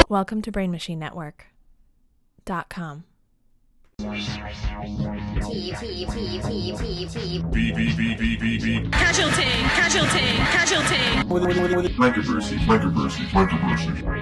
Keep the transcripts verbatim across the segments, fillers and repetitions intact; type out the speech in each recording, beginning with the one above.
Welcome to Brain Machine Network dot com. T T T T T T B B B B B B Casualty, casualty, casualty. Microversity, microversity, microversity.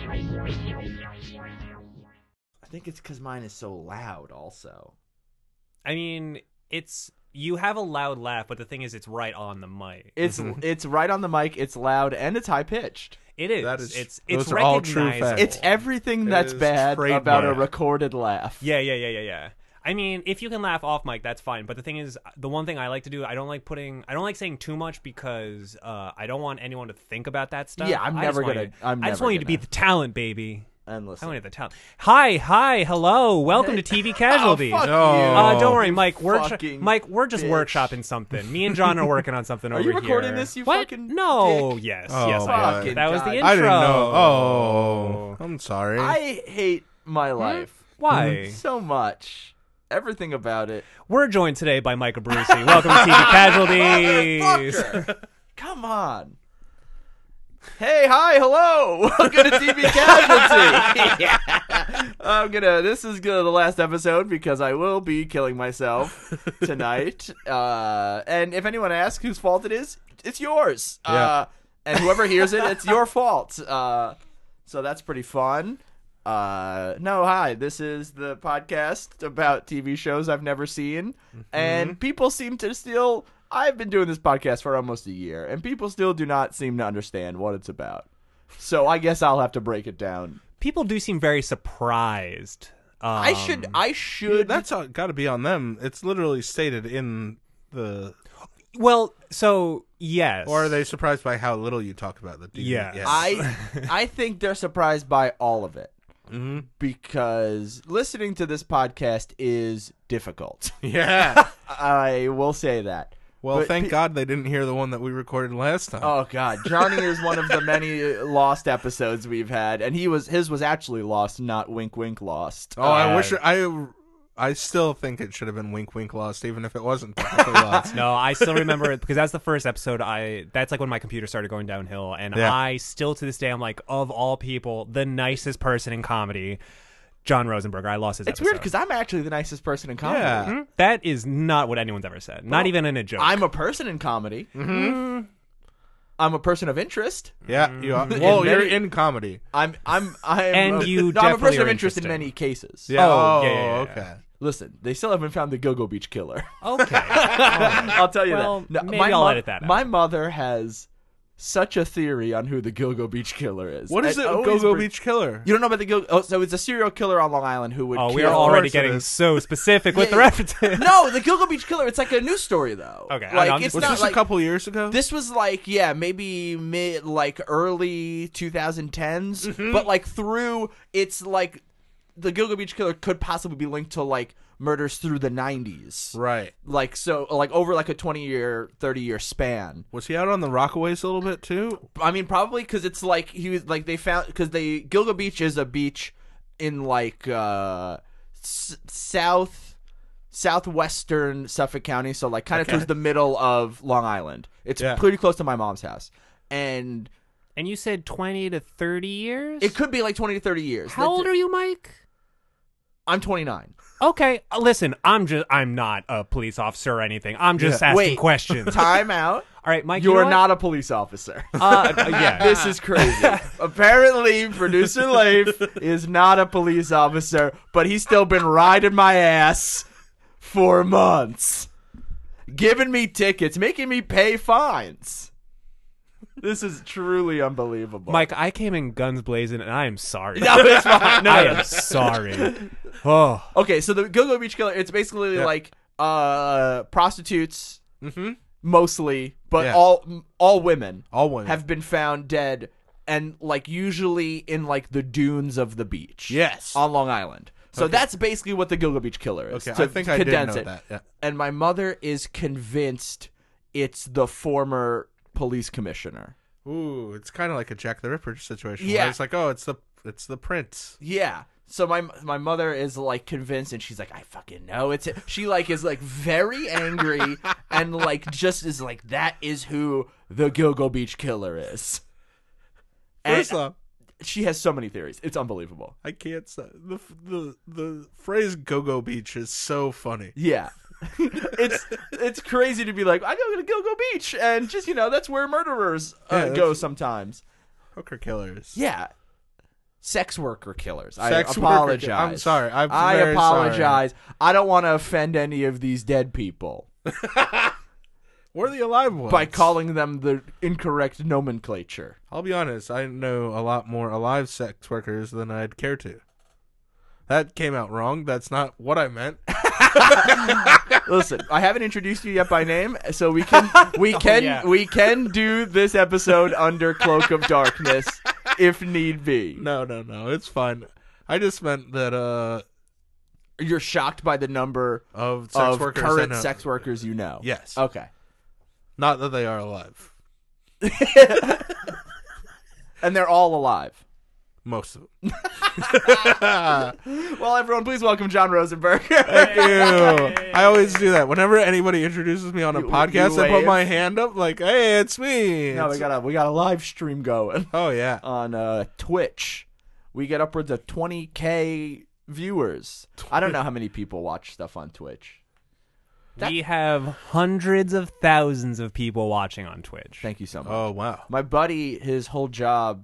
I think it's because mine is so loud also. I mean, it's you have a loud laugh, but the thing is, it's right on the mic. It's it's right on the mic, it's loud, and it's high-pitched. It is. That is- it's those it's are all true recognizable. facts. It's everything It that's is bad trademark. about a recorded laugh. Yeah, yeah, yeah, yeah, yeah. I mean, if you can laugh off mic, that's fine. But the thing is, the one thing I like to do, I don't like putting, I don't like saying too much because uh, I don't want anyone to think about that stuff. Yeah, I'm I never just want gonna- you- I'm I just never want you to be gonna. the talent, baby. And I listen. want you the talent. Hi, hi, hello, welcome to T V Casualty. Oh, fuck No. you. Uh, don't worry, Mike. We're fucking Mike. We're just bitch. workshopping something. Me and John are working on something Are over you here. recording this, you what? fucking No. dick? Yes. Oh, yes. I am. fucking That was the God. intro. I didn't know. Oh, I'm sorry. I hate my life Why? so much. Everything about it. We're joined today by Mike Abruzzi. Welcome to T V Casualties. Motherfucker. Come on. Hey, hi, hello. Welcome to T V Casualty. Yeah. I'm gonna. This is gonna the last episode because I will be killing myself tonight. Uh, and if anyone asks whose fault it is, it's yours. Yeah. Uh, and whoever hears it, it's your fault. Uh, so that's pretty fun. Uh, no, hi. This is the podcast about T V shows I've never seen, and people seem to still. I've been doing this podcast for almost a year, and people still do not seem to understand what it's about. So I guess I'll have to break it down. People do seem very surprised. Um, I should. I should. That's got to be on them. It's literally stated in the. Well, so yes. Or are they surprised by how little you talk about the? Yes. I. I think they're surprised by all of it. Mm-hmm. Because listening to this podcast is difficult. Yeah. I will say that. Well, But thank pe- God they didn't hear the one that we recorded last time. Oh God, Johnny is one of the many lost episodes we've had, and he was his was actually lost, not wink wink lost. Oh, I Uh, wish I. I still think it should have been Wink Wink Lost, even if it wasn't technically lost. No, I still remember it because that's the first episode. I that's like when my computer started going downhill, and Yeah. I still to this day I'm like, of all people, the nicest person in comedy, John Rosenberger. I lost his. It's episode. weird because I'm actually the nicest person in comedy. Yeah. Hmm? That is not what anyone's ever said. Not even in a joke. I'm a person in comedy. Mm-hmm. I'm a person of interest. Yeah, you are. Well, In you're many- in comedy. I'm I'm I'm And a, you no, I'm a definitely person are of interest in interesting. many cases. Yeah. Oh, Oh, yeah, yeah, yeah. okay. Listen, they still haven't found the Go-Go Beach killer. okay. I'll tell you Well, that. No, maybe my I'll mo- edit that out. My mother has such a theory on who the Go-Go Beach killer is. What is It it? always Go Go bring- Beach Killer. You don't know about the Go? Oh, so it's a serial killer on Long Island who would. Oh, kill we are already course it getting is. so specific with Yeah, the yeah. references. No, the Go-Go Beach killer. It's like a news story though. Okay, I like know, I'm it's just- Was not this like a couple years ago? this was like yeah maybe mid like early twenty tens, Mm-hmm. but like through it's like the Go-Go Beach killer could possibly be linked to like murders through the nineties. Right. Like so, like over like a twenty year, thirty year span. Was he out on the Rockaways a little bit too? I mean, probably because it's like he was like they found because they Gilgo Beach is a beach in like uh s- south southwestern Suffolk County, so like kind of towards the middle of Long Island. It's Yeah. pretty close to my mom's house, and And you said twenty to thirty years. it could be like twenty to thirty years. How old are you, Mike? I'm twenty-nine. Okay, uh, listen, I'm just I'm not a police officer or anything. I'm just Yeah. asking Wait. questions. Time out. All right, Mike, You you are know not a police officer. what? Uh, uh, yeah. This is crazy. Apparently, producer Leif is not a police officer, but he's still been riding my ass for months, giving me tickets, making me pay fines. This is truly unbelievable. Mike, I came in guns blazing, and I am sorry. No, it's fine. No, I no, am no. sorry. Oh, Okay, so the Go-Go Beach Killer, it's basically Yeah. like uh, prostitutes, Mm-hmm. mostly, but Yeah. all all women All women. have been found dead, and like usually in like the dunes of the beach. Yes. on Long Island. So Okay. that's basically what the Go-Go Beach Killer is. Okay, to I think I did condense know it. that. Yeah. And my mother is convinced it's the former police commissioner. Ooh, it's kind of like a Jack the Ripper situation. Yeah. Where it's like, oh, it's the it's the prince. Yeah. So my my mother is like convinced, and she's like, I fucking know it's it. She like is like very angry and like just is like that is who the Go-Go Beach Killer is. And First off, she has so many theories. It's unbelievable. I can't say the the the phrase "Go-Go Beach" is so funny. Yeah. it's it's crazy to be like, I go to Go-Go Beach, and just, you know, that's where murderers uh, Yeah, go sometimes. Hooker killers. Yeah. Sex worker killers. Sex I worker apologize. ki- I'm sorry. I'm I very apologize. I don't want to offend any of these dead people We're the alive ones. by calling them the incorrect nomenclature. I'll be honest. I know a lot more alive sex workers than I'd care to. That came out wrong. That's not what I meant. Listen, I haven't introduced you yet by name, so we can we can yeah. we can do this episode under Cloak of Darkness if need be. No, no, no. It's fine. I just meant that uh, You're shocked by the number of sex of workers. I current know. sex workers you know. Yes. Okay. Not that they are alive. And they're all alive. Most of them. Well, everyone, please welcome John Rosenberg. Thank you. I always do that. Whenever anybody introduces me on a You- podcast, you I put wave. my hand up like, hey, it's me. No, we It's- got a we got a live stream going oh, yeah. on uh, Twitch. We get upwards of twenty K viewers. I don't know how many people watch stuff on Twitch. That- We have hundreds of thousands of people watching on Twitch. Thank you so much. Oh, wow. My buddy, his whole job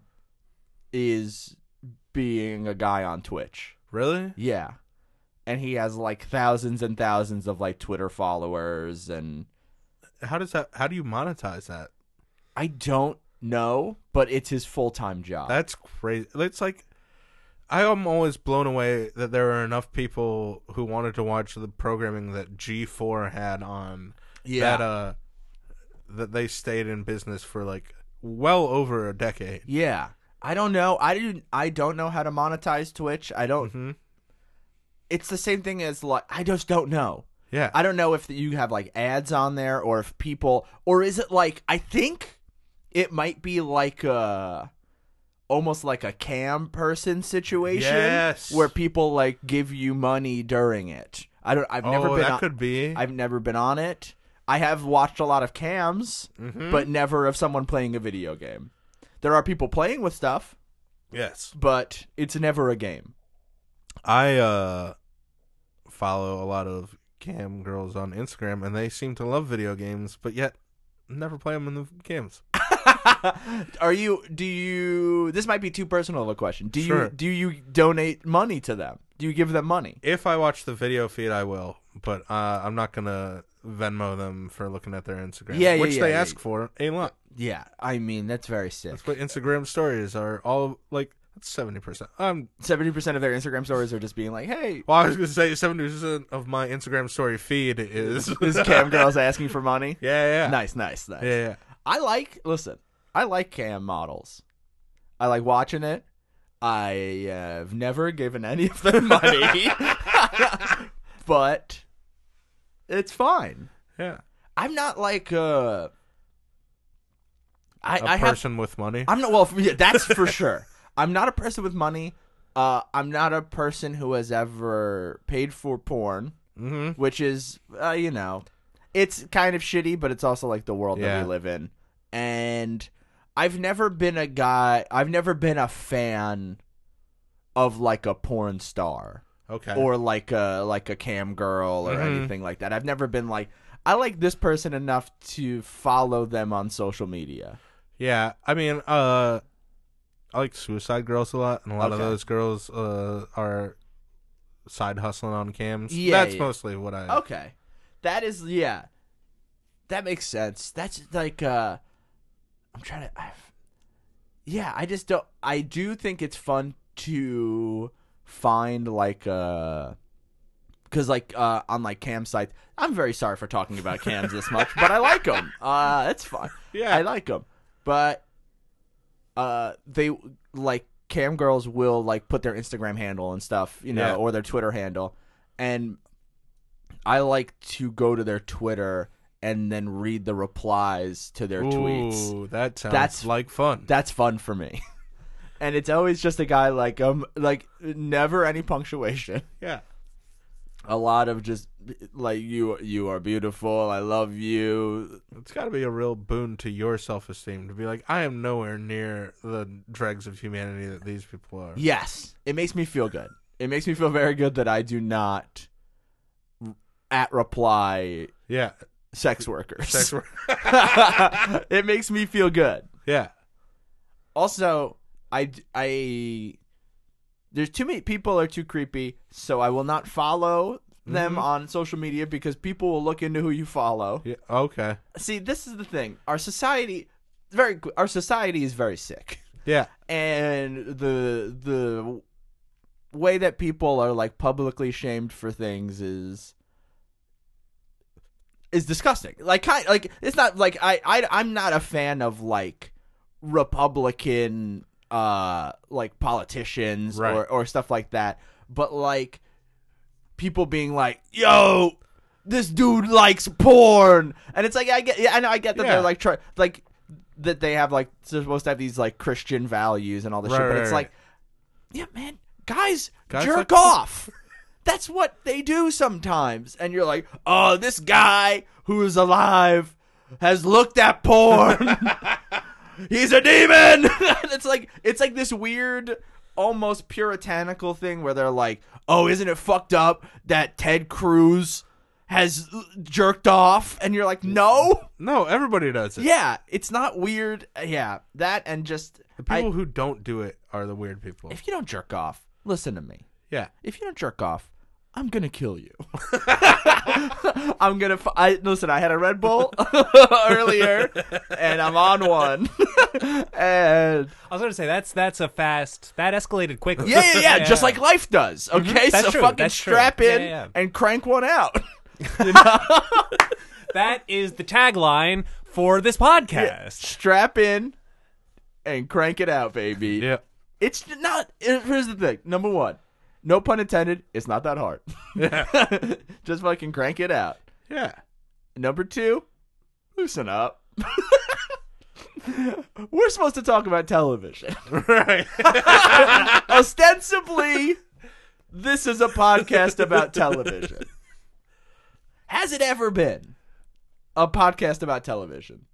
is being a guy on Twitch. Really? Yeah. And he has like thousands and thousands of like Twitter followers, and How does that? How do you monetize that? I don't know, but it's his full-time job. That's crazy. It's like I am always blown away that there are enough people who wanted to watch the programming that G four had on. Yeah. That uh, that they stayed in business for like well over a decade. Yeah. I don't know. I didn't I don't know how to monetize Twitch. I don't hmm It's the same thing as like I just don't know. Yeah. I don't know if you have like ads on there, or if people, or is it like, I think it might be like a almost like a cam person situation. Yes. Where people like give you money during it. I don't I've never oh, been that on, could be. I've never been on it. I have watched a lot of cams, Mhm. but never of someone playing a video game. There are people playing with stuff, Yes. but it's never a game. I uh follow a lot of cam girls on Instagram, and they seem to love video games, but yet never play them in the games. Are you? Do you? This might be too personal of a question. Do Sure. you? Do you donate money to them? Do you give them money? If I watch the video feed, I will, but uh, I'm not gonna Venmo them for looking at their Instagram. Yeah, yeah, which yeah, they yeah. ask for a lot. Yeah, I mean that's very sick. That's what Instagram stories are all like. That's seventy percent. Um, Seventy percent of their Instagram stories are just being like, "Hey, well, I was gonna say seventy percent of my Instagram story feed is this cam girl's asking for money." Yeah, yeah, Nice, nice, nice. yeah, yeah. I like. Listen, I like cam models. I like watching it. I have never given any of them money, but it's fine. yeah. I'm not like uh I, A I have person with money. I'm not well yeah, that's for sure. I'm not a person with money. Uh I'm not a person who has ever paid for porn, Mm-hmm. which is uh, you know, it's kind of shitty, but it's also like the world that Yeah. we live in. And I've never been a guy I've never been a fan of like a porn star. Okay. Or like a like a cam girl or Mhm. anything like that. I've never been like, I like this person enough to follow them on social media. Yeah, I mean, uh, I like Suicide Girls a lot, and a lot of Okay. those girls uh, are side hustling on cams. Yeah, That's yeah. mostly what I. Okay, that is yeah, that makes sense. That's like uh, I'm trying to, I've, yeah, I just don't. I do think it's fun to find like uh. Because, like, uh, on, like, cam sites, I'm very sorry for talking about cams this much, but I like them. Uh, it's fun. Yeah. I like them. But uh, they, like, cam girls will, like, put their Instagram handle and stuff, you know, Yeah. or their Twitter handle. And I like to go to their Twitter and then read the replies to their tweets. Ooh, that sounds That's- like fun. That's fun for me. And it's always just a guy, like, um, like, never any punctuation. yeah. a lot of just like you you are beautiful, I love you. It's got to be a real boon to your self-esteem to be like, I am nowhere near the dregs of humanity that these people are. Yes, it makes me feel good. It makes me feel very good that I do not at reply Yeah. sex workers. Sex work. It makes me feel good. Yeah. Also, I, I there's too many people are too creepy, so I will not follow them Mhm. on social media because people will look into who you follow. Yeah. Okay. See, this is the thing. Our society very our society is very sick. Yeah. And the the way that people are like publicly shamed for things is is disgusting. Like kind like it's not like I, I I'm not a fan of like Republican uh like politicians Right. or, or stuff like that. But like people being like, yo, this dude likes porn, and it's like I get yeah, I know I get that Yeah. they're like try like that they have like they're supposed to have these like Christian values and all this Right, shit, but right, it's right. like, yeah, man, guys, Guys jerk like- off. That's what they do sometimes, and you're like, oh, this guy who is alive has looked at porn. He's a demon. It's like it's like this weird, almost puritanical thing where they're like, oh, isn't it fucked up that Ted Cruz has jerked off? And you're like, no. No, everybody does it. Yeah, it's not weird. Yeah, that and just The people I- who don't do it are the weird people. if you don't jerk off, listen to me. Yeah. If you don't jerk off, I'm gonna kill you. I'm gonna. F- I listen. I had a Red Bull earlier, and I'm on one. And I was going to say that's that's a fast that escalated quickly. yeah, yeah, yeah, just like life does. Okay, That's so true, fucking that's true. strap in Yeah, yeah, yeah. and crank one out. You know? that is the tagline for this podcast. Strap in and crank it out, baby. Yeah. It's not. Here's the thing. Number one, no pun intended. It's not that hard. Yeah. Just fucking crank it out. Yeah. Number two, loosen up. We're supposed to talk about television. Right. Ostensibly, this is a podcast about television. Has it ever been a podcast about television?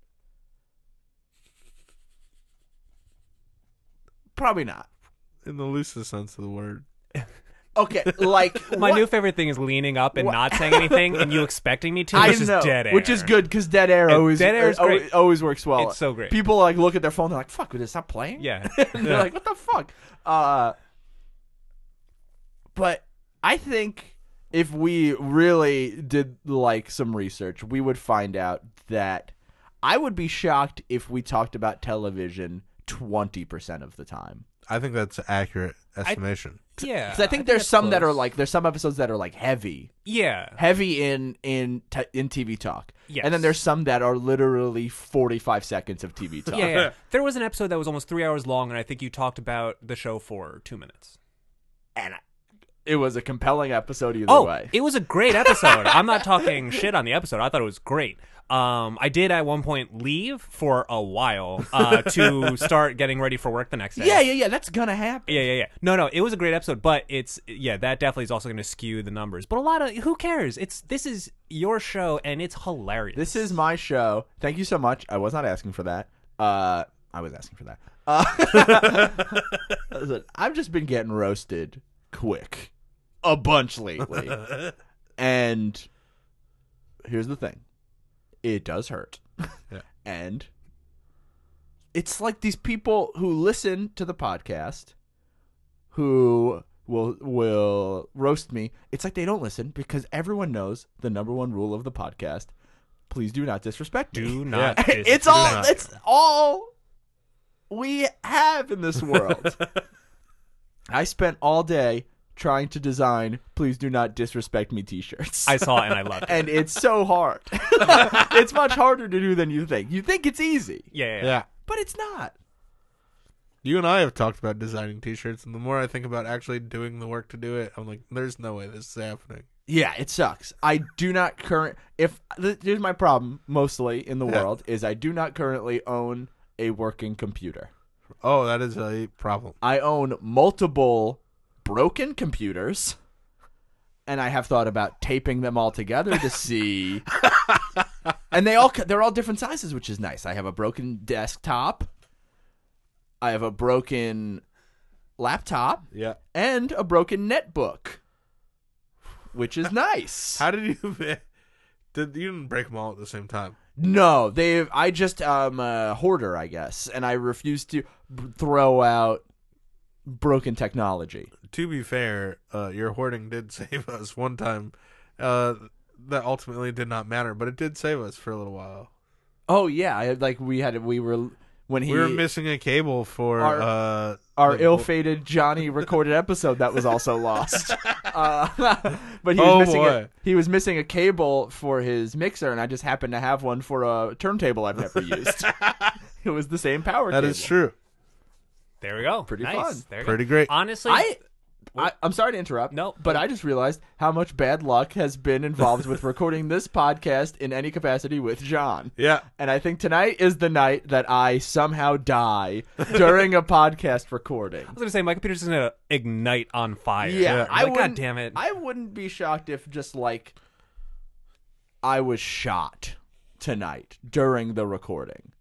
Probably not. In the loosest sense of the word. Okay, like My what- new favorite thing is leaning up and What- not saying anything, and you expecting me to, I which is know, dead air. which is good because dead air And always dead air is uh, always, great. always works well. It's so great. People like look at their phone, they're like, "Fuck, did it stop playing?" Yeah. And they're like, "What the fuck?" Uh, but I think if we really did like some research, we would find out that I would be shocked if we talked about television twenty percent of the time. I think that's an accurate estimation. Yeah. Because I think there's that's some that are close. like there's some episodes that are like heavy. Yeah. heavy in in te- in T V talk. Yes. And then there's some that are literally forty-five seconds of T V talk. Yeah, yeah. There was an episode that was almost three hours long, and I think you talked about the show for two minutes. And it was a compelling episode either Oh, way. it was a great episode. I'm not talking shit on the episode. I thought it was great. Um, I did at one point leave for a while uh, to start getting ready for work the next day. yeah, yeah, yeah. That's gonna happen. Yeah, yeah, yeah. No, no, it was a great episode, but it's yeah, that definitely is also going to skew the numbers. But a lot of who cares? It's this is your show and it's hilarious. This is my show. Thank you so much. I was not asking for that. Uh, I was asking for that. Uh, listen, I've just been getting roasted quick a bunch lately. And here's the thing. It does hurt. Yeah. And it's like these people who listen to the podcast who will will roast me. It's like they don't listen because everyone knows the number one rule of the podcast. Please do not disrespect me. do not. Yeah. dis- It's do all not. it's all we have in this world. I spent all day trying to design "Please do not disrespect me" t-shirts. I saw it and I loved it. and it's so hard. It's much harder to do than you think. You think it's easy, yeah, yeah, yeah. Yeah. but it's not. You and I have talked about designing t-shirts, and the more I think about actually doing the work to do it, I'm like, there's no way this is happening. Yeah, it sucks. I do not current if th- here's my problem mostly in the Yeah. world is I do not currently own a working computer. Oh, that is a problem. I own multiple broken computers and I have thought about taping them all together to see. And they all they're all different sizes, which is nice. I have a broken desktop. I have a broken laptop. Yeah. And a broken netbook, which is nice. How did you? Did you didn't break them all at the same time? No, they. I just um a hoarder, I guess, and I refuse to b- throw out broken technology. To be fair, uh, your hoarding did save us one time. Uh, that ultimately did not matter, but it did save us for a little while. Oh yeah, I like we had we were when he We were missing a cable for Our- uh, our the- ill-fated Johnny recorded episode that was also lost. Uh, but he was Oh, missing a, boy. he was missing a cable for his mixer, and I just happened to have one for a turntable I've never used. It was the same power That cable. is true. There we go. Pretty nice. fun. There we Pretty go. great. Honestly, I, I I'm sorry to interrupt. No. but I just realized how much bad luck has been involved with recording this podcast in any capacity with John. Yeah. And I think tonight is the night that I somehow die during a podcast recording. I was gonna say my computer's gonna ignite on fire. Yeah, I'm I like, God wouldn't- damn it. I wouldn't be shocked if just like I was shot tonight during the recording.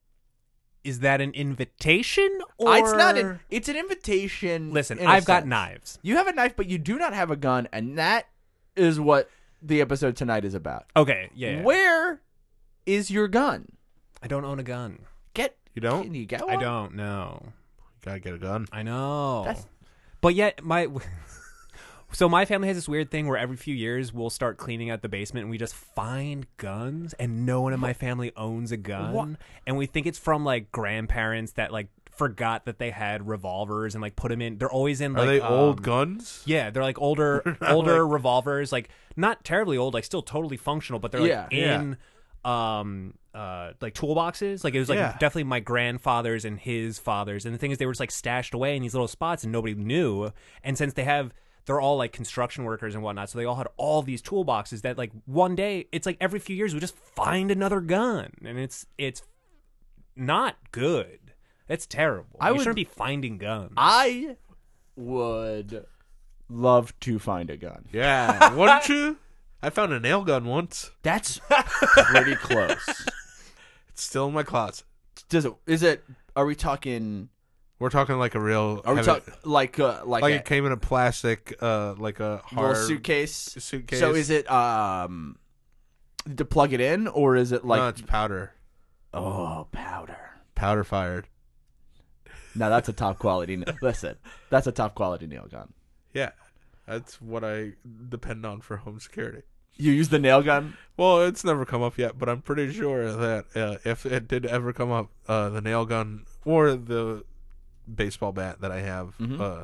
Is that an invitation or? Uh, It's not. An, it's an invitation. Listen, in a I've got sense. knives. You have a knife, but you do not have a gun, and that is what the episode tonight is about. Okay, yeah. yeah. Where is your gun? I don't own a gun. Get You don't? Can you get I one? don't know. Gotta get a gun. I know. That's- But yet my so my family has this weird thing where every few years we'll start cleaning out the basement and we just find guns, and no one in my family owns a gun. What? And we think it's from like grandparents that like forgot that they had revolvers and like put them in. They're always in Are like they old um, guns? Yeah, they're like older not older like- revolvers, like not terribly old, like still totally functional, but they're like Yeah. in um uh like toolboxes. Like it was like Yeah. definitely my grandfather's and his father's. And the thing is they were just like stashed away in these little spots and nobody knew. And since they have they're all like construction workers and whatnot, so they all had all these toolboxes that like one day it's like every few years we just find another gun. And it's it's not good. It's terrible. I you would- shouldn't be finding guns. I would love to find a gun. Yeah. Wouldn't you? I found a nail gun once. That's pretty close. It's still in my closet. Does it? Is it? Are we talking? We're talking like a real. Are we heavy- talking like uh, like, like a it came in a plastic, uh, like a hard little suitcase? suitcase. So is it um to plug it in, or is it like no, it's powder. oh powder? Powder fired. Now that's a top quality. na- Listen, that's a top quality nail gun. Yeah, that's what I depend on for home security. You use the nail gun? Well, it's never come up yet, but I'm pretty sure that uh, if it did ever come up, uh, the nail gun or the baseball bat that I have Mhm. uh,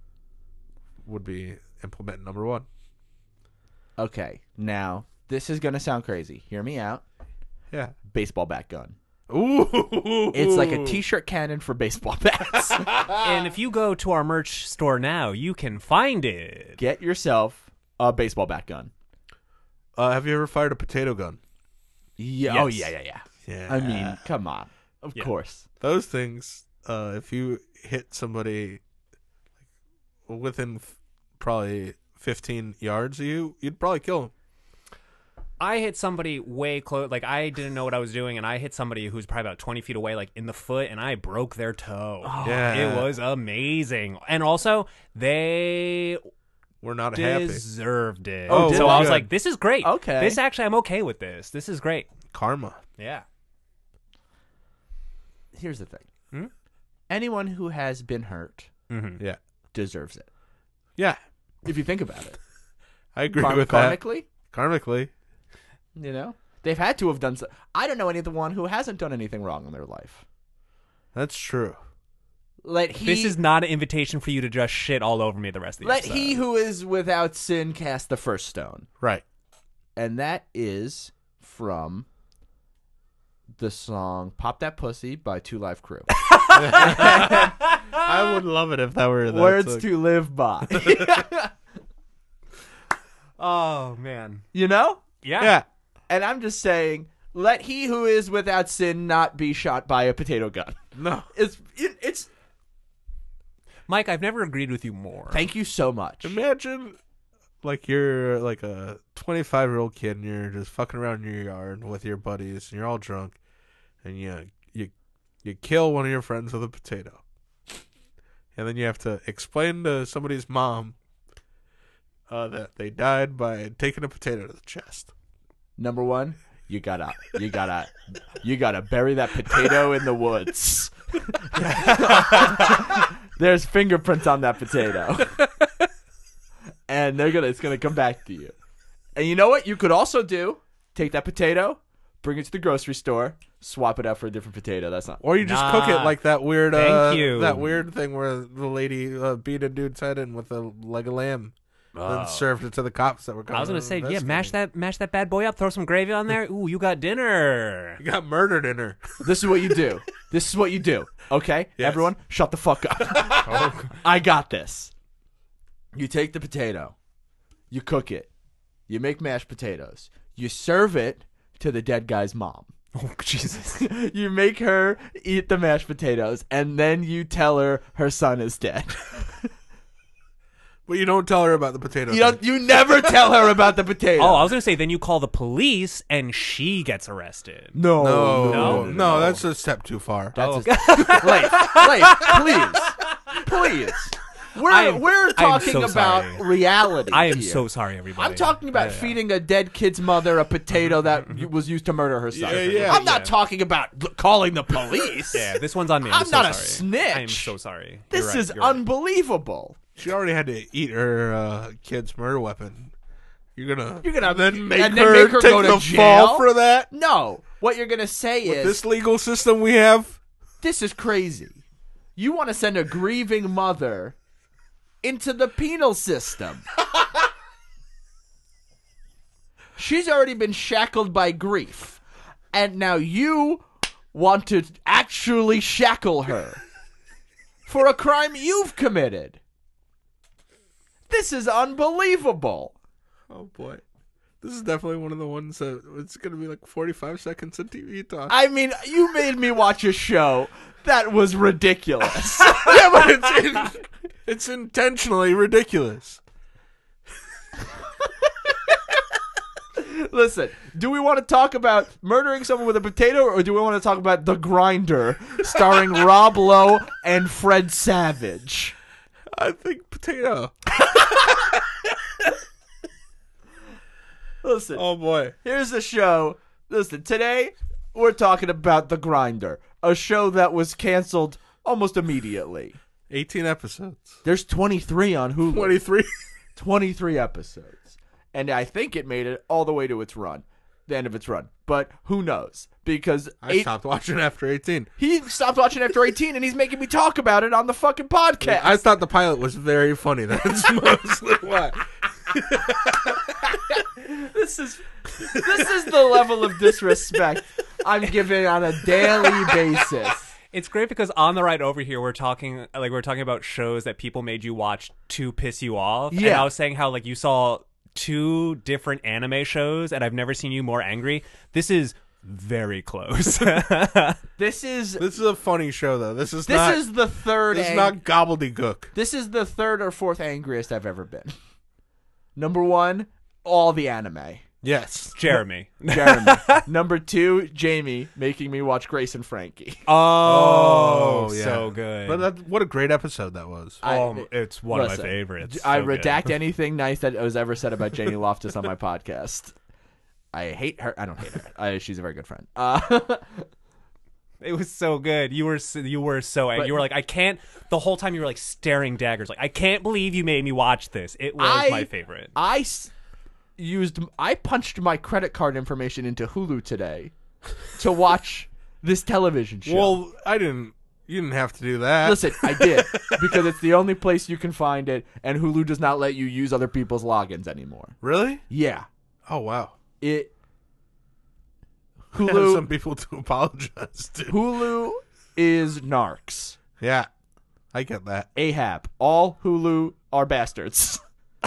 would be implement number one. Okay, now this is gonna sound crazy. Hear me out. Yeah. Baseball bat gun. Ooh. It's like a t-shirt cannon for baseball bats. And if you go to our merch store now, you can find it. Get yourself a baseball bat gun. Uh, have you ever fired a potato gun? Yeah. Oh Yes. yeah, yeah, yeah. Yeah. I mean, come on. Of Yeah. course. those things. Uh, if you hit somebody like, within f- probably fifteen yards of you, you'd probably kill them. I hit somebody way close. Like, I didn't know what I was doing, and I hit somebody who's probably about twenty feet away, like, in the foot, and I broke their toe. Yeah. It was amazing. And also, they We're not happy. deserved it. Oh, so did I they? was like, this is great. Okay. This actually, I'm okay with this. This is great. Karma. Yeah. Here's the thing. Hmm? Anyone who has been hurt Mm-hmm. Yeah. deserves it. Yeah. If you think about it. I agree Karm- with that. karmically, Karmically. you know? They've had to have done so. I don't know anyone who hasn't done anything wrong in their life. That's true. Let he This is not an invitation for you to just shit all over me the rest of the let episode. he who is without sin cast the first stone. Right. And that is from the song Pop That Pussy by Two Live Crew. I would love it if that were that Words song. to live by. Oh, man. You know? Yeah. Yeah. And I'm just saying, let he who is without sin not be shot by a potato gun. No. It's it, it's Mike, I've never agreed with you more. thank you so much. Imagine, like you're like a twenty-five year old kid and you're just fucking around in your yard with your buddies and you're all drunk and you you you kill one of your friends with a potato. And then you have to explain to somebody's mom uh, that they died by taking a potato to the chest. Number one, you gotta, you gotta, you gotta bury that potato in the woods. There's fingerprints on that potato, and they're gonna, it's gonna come back to you. And you know what? You could also do: take that potato, bring it to the grocery store, swap it out for a different potato. That's not. Or you just Nah. cook it like that weird, Thank uh, you. that weird thing where the lady uh, beat a dude's head in with a leg of lamb, Oh. then served it to the cops that were coming. I was gonna to say, yeah, investigate. mash that, mash that bad boy up, throw some gravy on there. Ooh, you got dinner. You got murdered in her. This is what you do. This is what you do. Okay, Yes. everyone, shut the fuck up. I got this. You take the potato, you cook it, you make mashed potatoes, you serve it to the dead guy's mom. Oh Jesus! You make her eat the mashed potatoes, and then you tell her her son is dead. But you don't tell her about the potato. You don't. You never tell her about the potato. Oh, I was gonna say, then you call the police and she gets arrested. no, No, No? no, no, that's a step too far. That's a, Leif, Leif, please, please. We're I'm- we're I'm talking so about sorry. reality. I am here. so sorry, everybody. I'm talking about Yeah, yeah. feeding a dead kid's mother a potato that was used to murder her son. Yeah, yeah, I'm not yeah. talking about l- calling the police. Yeah, this one's on me. I'm, I'm so not a sorry. snitch. I am so sorry. This You're right, is you're right. unbelievable. She already had to eat her uh, kid's murder weapon. You're gonna, You're gonna then make, and then her, make her take go to the jail fall for that. No, what you're gonna say With is this legal system we have, this is crazy. You want to send a grieving mother into the penal system. She's already been shackled by grief, and now you want to actually shackle her for a crime you've committed. This is unbelievable. oh boy, this is definitely one of the ones that it's gonna be like forty-five seconds of T V talk. I mean, you made me watch a show that was ridiculous. yeah, but it's in, it's intentionally ridiculous. Listen, do we want to talk about murdering someone with a potato, or do we want to talk about The Grinder, starring Rob Lowe and Fred Savage? I think potato. Listen, Oh boy, here's the show. Listen, today we're talking about The Grinder, a show that was canceled almost immediately. eighteen episodes. There's twenty-three on Hulu. twenty-three. twenty-three episodes. And I think it made it all the way to its run, the end of its run. But who knows? Because I eight, stopped watching after eighteen. he stopped watching after eighteen, and he's making me talk about it on the fucking podcast. I thought the pilot was very funny. That's mostly why. This is this is the level of disrespect I'm giving on a daily basis. It's great because on the ride over here, we're talking like we're talking about shows that people made you watch to piss you off. And Yeah. I was saying how like you saw two different anime shows, and I've never seen you more angry. This is very close. This is This is a funny show, though. This is this not. is the third. this is ang- not gobbledygook. This is the third or fourth angriest I've ever been. Number one, all the anime. Yes. Jeremy. Jeremy. Number two, Jamie making me watch Grace and Frankie. Oh, yeah. so good. But that, what a great episode that was. I- oh, it's one of listen, my favorites. I So good. redact anything nice that was ever said about Janie Loftus on my podcast. I hate her. I don't hate her. I, she's a very good friend. Uh, It was so good. You were so, you were so angry. But- You were like, I can't. The whole time you were like staring daggers. Like, I can't believe you made me watch this. It was I- my favorite. I s- used. I punched my credit card information into Hulu today to watch this television show. Well, I didn't. You didn't have to do that. Listen, I did because it's the only place you can find it, and Hulu does not let you use other people's logins anymore. Really? Yeah, Oh wow. it. Some Hulu. people to apologize to. Hulu is narcs. Yeah, I get that. Ahab. All Hulu are bastards.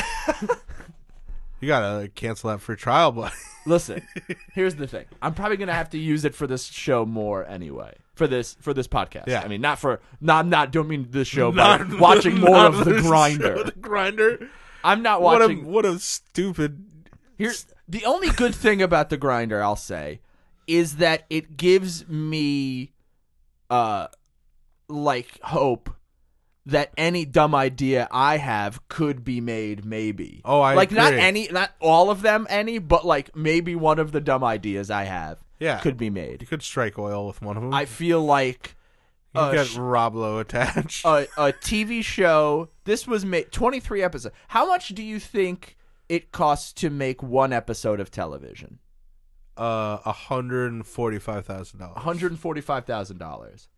You gotta cancel that free trial, but Listen, here's the thing. I'm probably gonna have to use it for this show more anyway. For this for this podcast. Yeah. I mean, not for not not don't mean this show, Not- but watching more not of the this Grinder. show, the grinder. I'm not What a watching. what a stupid. Here's the only good thing about the Grinder, I'll say, is that it gives me, uh, like hope that any dumb idea I have could be made. Maybe. Oh, I like not agree. any, not all of them, any, but like maybe one of the dumb ideas I have, Yeah. could be You made. could strike oil with one of them. I feel like you uh, got sh- Rob Lowe attached. a, a T V show. This was made twenty-three episodes. How much do you think it costs to make one episode of television? Uh, a hundred and forty-five thousand dollars. one hundred forty-five thousand dollars.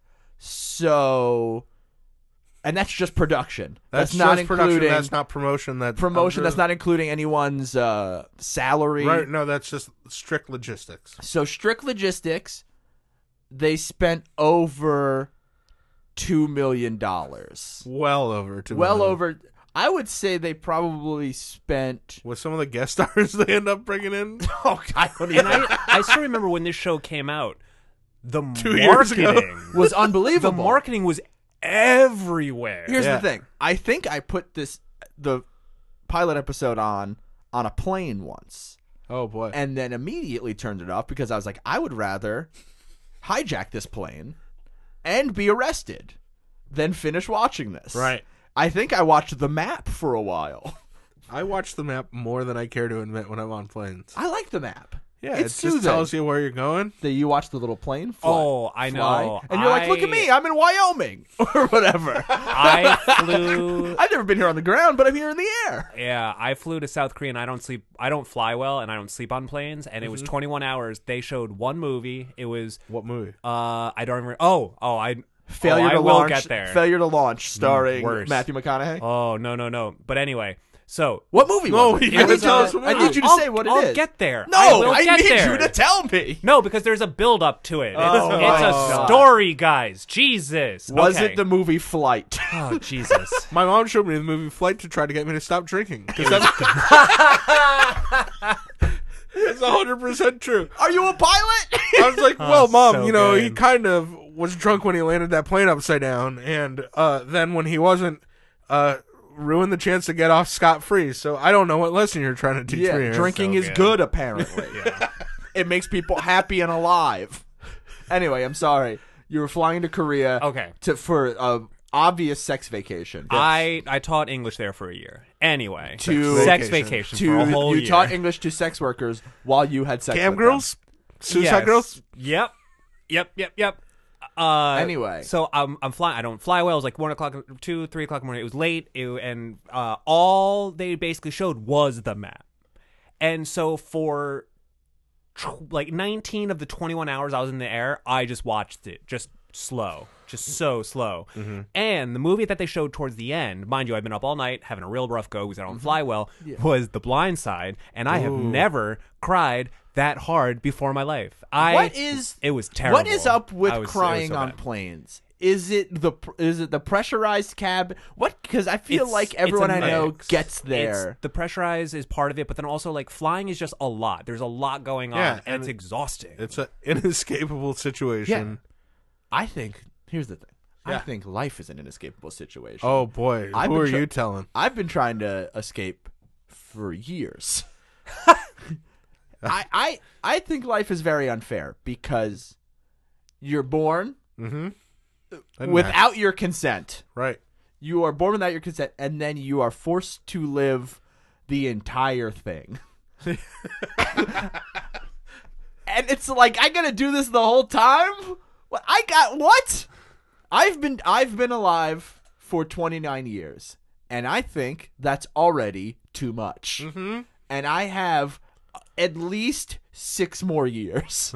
So, and that's just production. That's, That's, not just production. including That's not promotion. That's promotion. I'm That's just- not including anyone's uh, salary. right. No, that's just strict logistics. So strict logistics. They spent over two million dollars. Well over two. Well million. over. I would say they probably spent. With some of the guest stars they end up bringing in. Oh, I don't even. And I, I still remember when this show came out, the Two years ago. marketing was the unbelievable. marketing was everywhere. Here's Yeah. the thing. I think I put this the pilot episode on on a plane once, Oh boy. and then immediately turned it off because I was like, I would rather hijack this plane and be arrested than finish watching this. Right. I think I watched The Map for a while. I watch the map more than I care to admit when I'm on planes. I like The Map. Yeah, it's it soothing. just tells you where you're going. that you watch the little plane fly. Oh, I fly, know. and you're like, look at I- me, I'm in Wyoming or whatever. I flew. I've never been here on the ground, but I'm here in the air. Yeah, I flew to South Korea, and I don't sleep. I don't fly well, and I don't sleep on planes. And it Mm-hmm. was twenty-one hours. They showed one movie. It was. What movie? Uh, I don't remember. Oh, oh, I. Failure oh, I to will launch. get there. Failure to launch, starring worse. Matthew McConaughey. Oh no, no, no. But anyway, so What movie? No, was it? you I gotta need, tell you, us what I movie. need you to I'll, say what I'll it is. get there. No, I, will I get need there. you to tell me. No, because there's a build up to it. It's, Oh, it's my a God. story, guys. Jesus. Was Okay. it the movie Flight? Oh Jesus. My mom showed me the movie Flight to try to get me to stop drinking. Because that's It's one hundred percent true. Are you a pilot? I was like, well, Mom, so you know, he good. kind of was drunk when he landed that plane upside down. And uh, then when he wasn't, uh, ruined the chance to get off scot-free. So I don't know what lesson you're trying to teach me yeah, here. drinking So is good. good, apparently. It makes people happy and alive. Anyway, I'm sorry. You were flying to Korea Okay. to for a obvious sex vacation. I I taught English there for a year. Anyway, To- sex Vacation. vacation to for a whole you year. taught English to sex workers while you had sex Cam with girls? Suicide Yes. girls? Yep. Yep. Yep. Yep. Uh, Anyway. so I'm I'm flying. I don't fly well. It was like one o'clock, two, three o'clock in the morning. It was late, it, and uh, all they basically showed was the map. And so for tw- like nineteen of the twenty-one hours I was in the air, I just watched it, just slow, just so slow. And the movie that they showed towards the end, mind you, I've been up all night having a real rough go because I don't fly well, was The Blind Side, and I have never cried that hard before in my life. I What is it was terrible. What is up with I was- it was crying so on bad. planes? Is it the is it the pressurized cabin? What? Because I feel It's- like it's everyone a I know mix. gets there. It's, the pressurized is part of it, but then also like flying is just a lot. There's a lot going on, Yeah, and, and it's exhausting. It's an inescapable situation. I think here's the thing. I Yeah. think life is an inescapable situation. Oh, boy. I've Who been are try- you telling? I've been trying to escape for years. I, I I think life is very unfair because you're born Mm-hmm. without your consent. Right. You are born without your consent, and then you are forced to live the entire thing. And it's like, I gotta do this the whole time? What I got what? I've been I've been alive for twenty-nine years, and I think that's already too much. Mm-hmm. And I have at least six more years.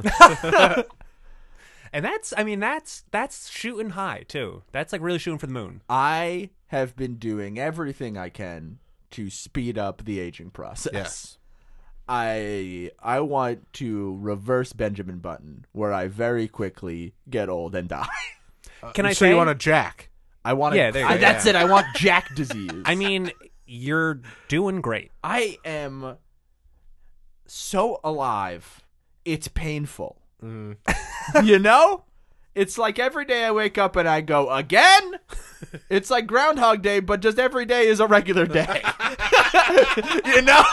And that's, I mean, that's that's shooting high too. That's like really shooting for the moon. I have been doing everything I can to speed up the aging process. Yes. I I want to reverse Benjamin Button, where I very quickly get old and die. Can I so say? you want a jack? I want to. Yeah, there you I, go, that's yeah. it. I want Jack disease. I mean, you're doing great. I am so alive. It's painful. Mm. You know? It's like every day I wake up and I go, again? It's like Groundhog Day, but just every day is a regular day. You know?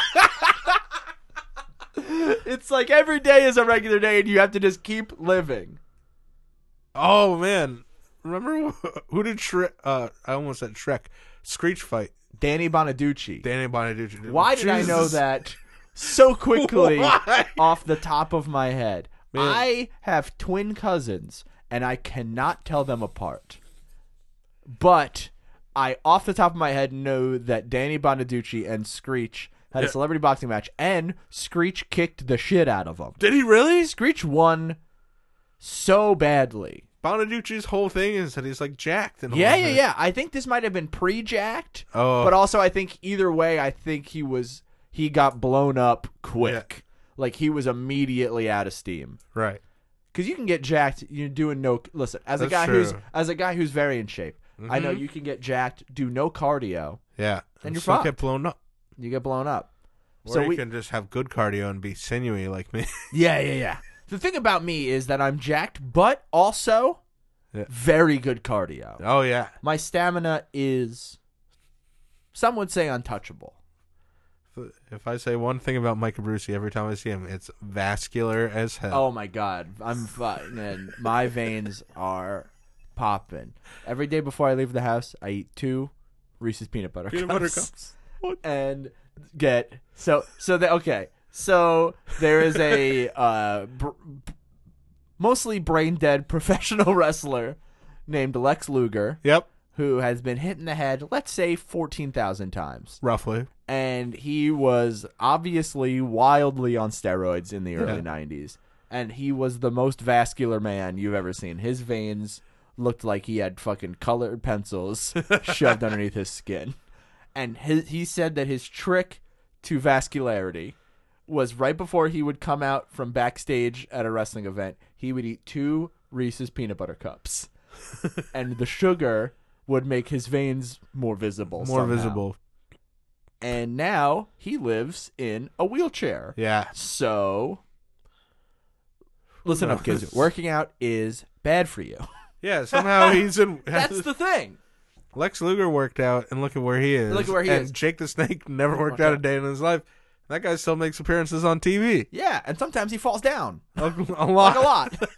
It's like every day is a regular day and you have to just keep living. Oh man, remember who did Shrek? Uh, I almost said Shrek. Screech fight. Danny Bonaducci. Danny Bonaducci. Why did I know Jesus. that so quickly Why? off the top of my head? Man. I have twin cousins and I cannot tell them apart. But I, off the top of my head, know that Danny Bonaducci and Screech had a Yeah. celebrity boxing match, and Screech kicked the shit out of him. Did he really? Screech won so badly. Bonaducci's whole thing is that he's like jacked and all Yeah, that. yeah, yeah. I think this might have been pre-jacked, Oh. but also I think either way, I think he was he got blown up quick. Like he was immediately out of steam. Right. Because you can get jacked, you're doing no. Listen, as a That's guy true. who's as a guy who's very in shape, I know Mhm. you can get jacked, do no cardio, Yeah. And you're still fucked. get blown up. you get blown up. Or so you we, can just have good cardio and be sinewy like me. yeah, yeah, yeah. The thing about me is that I'm jacked, but also Yeah. very good cardio. Oh yeah. My stamina is, some would say, untouchable. If I say one thing about Mike Abruzzi every time I see him, it's vascular as hell. Oh my god, I'm fine, and my veins are popping. Every day before I leave the house, I eat two Reese's peanut butter Peanut cups, butter cups. and get so so that okay. So there is a uh, br- mostly brain dead professional wrestler named Lex Luger Yep. who has been hit in the head, let's say fourteen thousand times. Roughly. And he was obviously wildly on steroids in the early Yeah. nineties. And he was the most vascular man you've ever seen. His veins looked like he had fucking colored pencils shoved underneath his skin. And his, he said that his trick to vascularity was right before he would come out from backstage at a wrestling event, he would eat two Reese's peanut butter cups. And the sugar would make his veins more visible. More somehow. visible. And now he lives in a wheelchair. Yeah. So, listen up, kids. knows? Working out is bad for you. Yeah, somehow he's in. That's the thing. Lex Luger worked out, and look at where he is. Look at where he and is. Jake the Snake never worked Worked out a out. day in his life. That guy still makes appearances on T V. Yeah, and sometimes he falls down. A, a lot. Like a lot.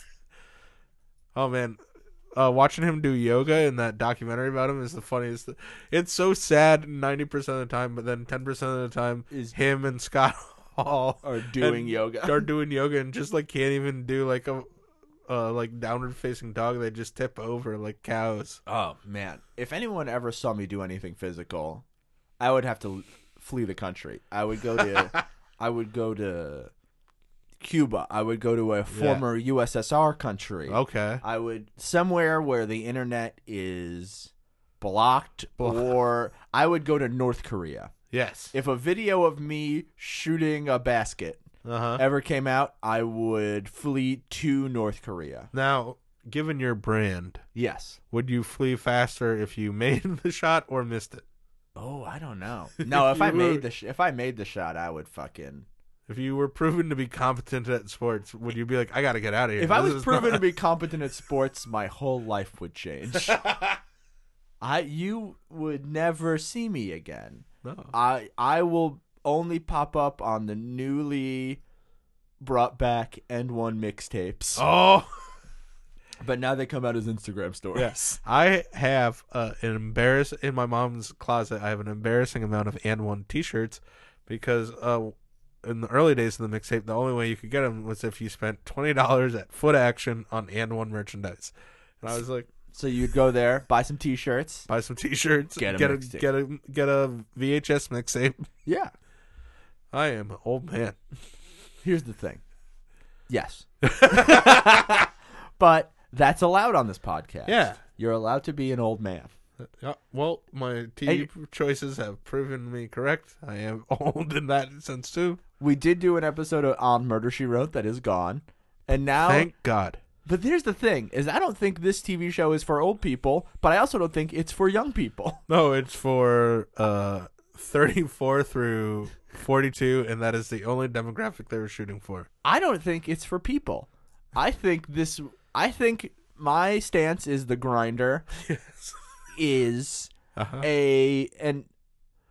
Oh man, uh, watching him do yoga in that documentary about him is the funniest. It's so sad ninety percent of the time, but then ten percent of the time Is- him and Scott Hall Or doing and yoga. are doing yoga and just like can't even do like a uh, like downward facing dog. They just tip over like cows. Oh, man. If anyone ever saw me do anything physical, I would have to flee the country. I would go to I would go to Cuba. I would go to a former U S S R country. Okay. I would somewhere where the internet is blocked, or I would go to North Korea. Yes. If a video of me shooting a basket Uh huh. ever came out, I would flee to North Korea. Now, given your brand, Yes. would you flee faster if you made the shot or missed it? Oh, I don't know. No, if I you made were- the sh- if I made the shot, I would fucking. If you were proven to be competent at sports, would you be like, I got to get out of here? If I This was is proven not- to be competent at sports, my whole life would change. I you would never see me again. No. I I will only pop up on the newly brought back N one mixtapes. Oh. But now they come out as Instagram stories. Yes. I have uh, an embarrass in my mom's closet. I have an embarrassing amount of and one T-shirts because uh, in the early days of the mixtape, the only way you could get them was if you spent twenty dollars at Foot Action on and one merchandise. And I was like, So you'd go there, buy some T-shirts. buy some T-shirts, Get a get a mixtape. get a get a V H S mixtape. Yeah. I am an old man. Here's the thing. Yes. But that's allowed on this podcast. Yeah. You're allowed to be an old man. Yeah, well, my T Hey. V choices have proven me correct. I am old in that sense too. We did do an episode of on Murder, She Wrote that is gone. And now Thank God. But here's the thing, is I don't think this T V show is for old people, but I also don't think it's for young people. No, it's for uh, thirty-four through forty-two, and that is the only demographic they were shooting for. I don't think it's for people. I think this I think my stance is The Grinder Yes. is Uh-huh. a an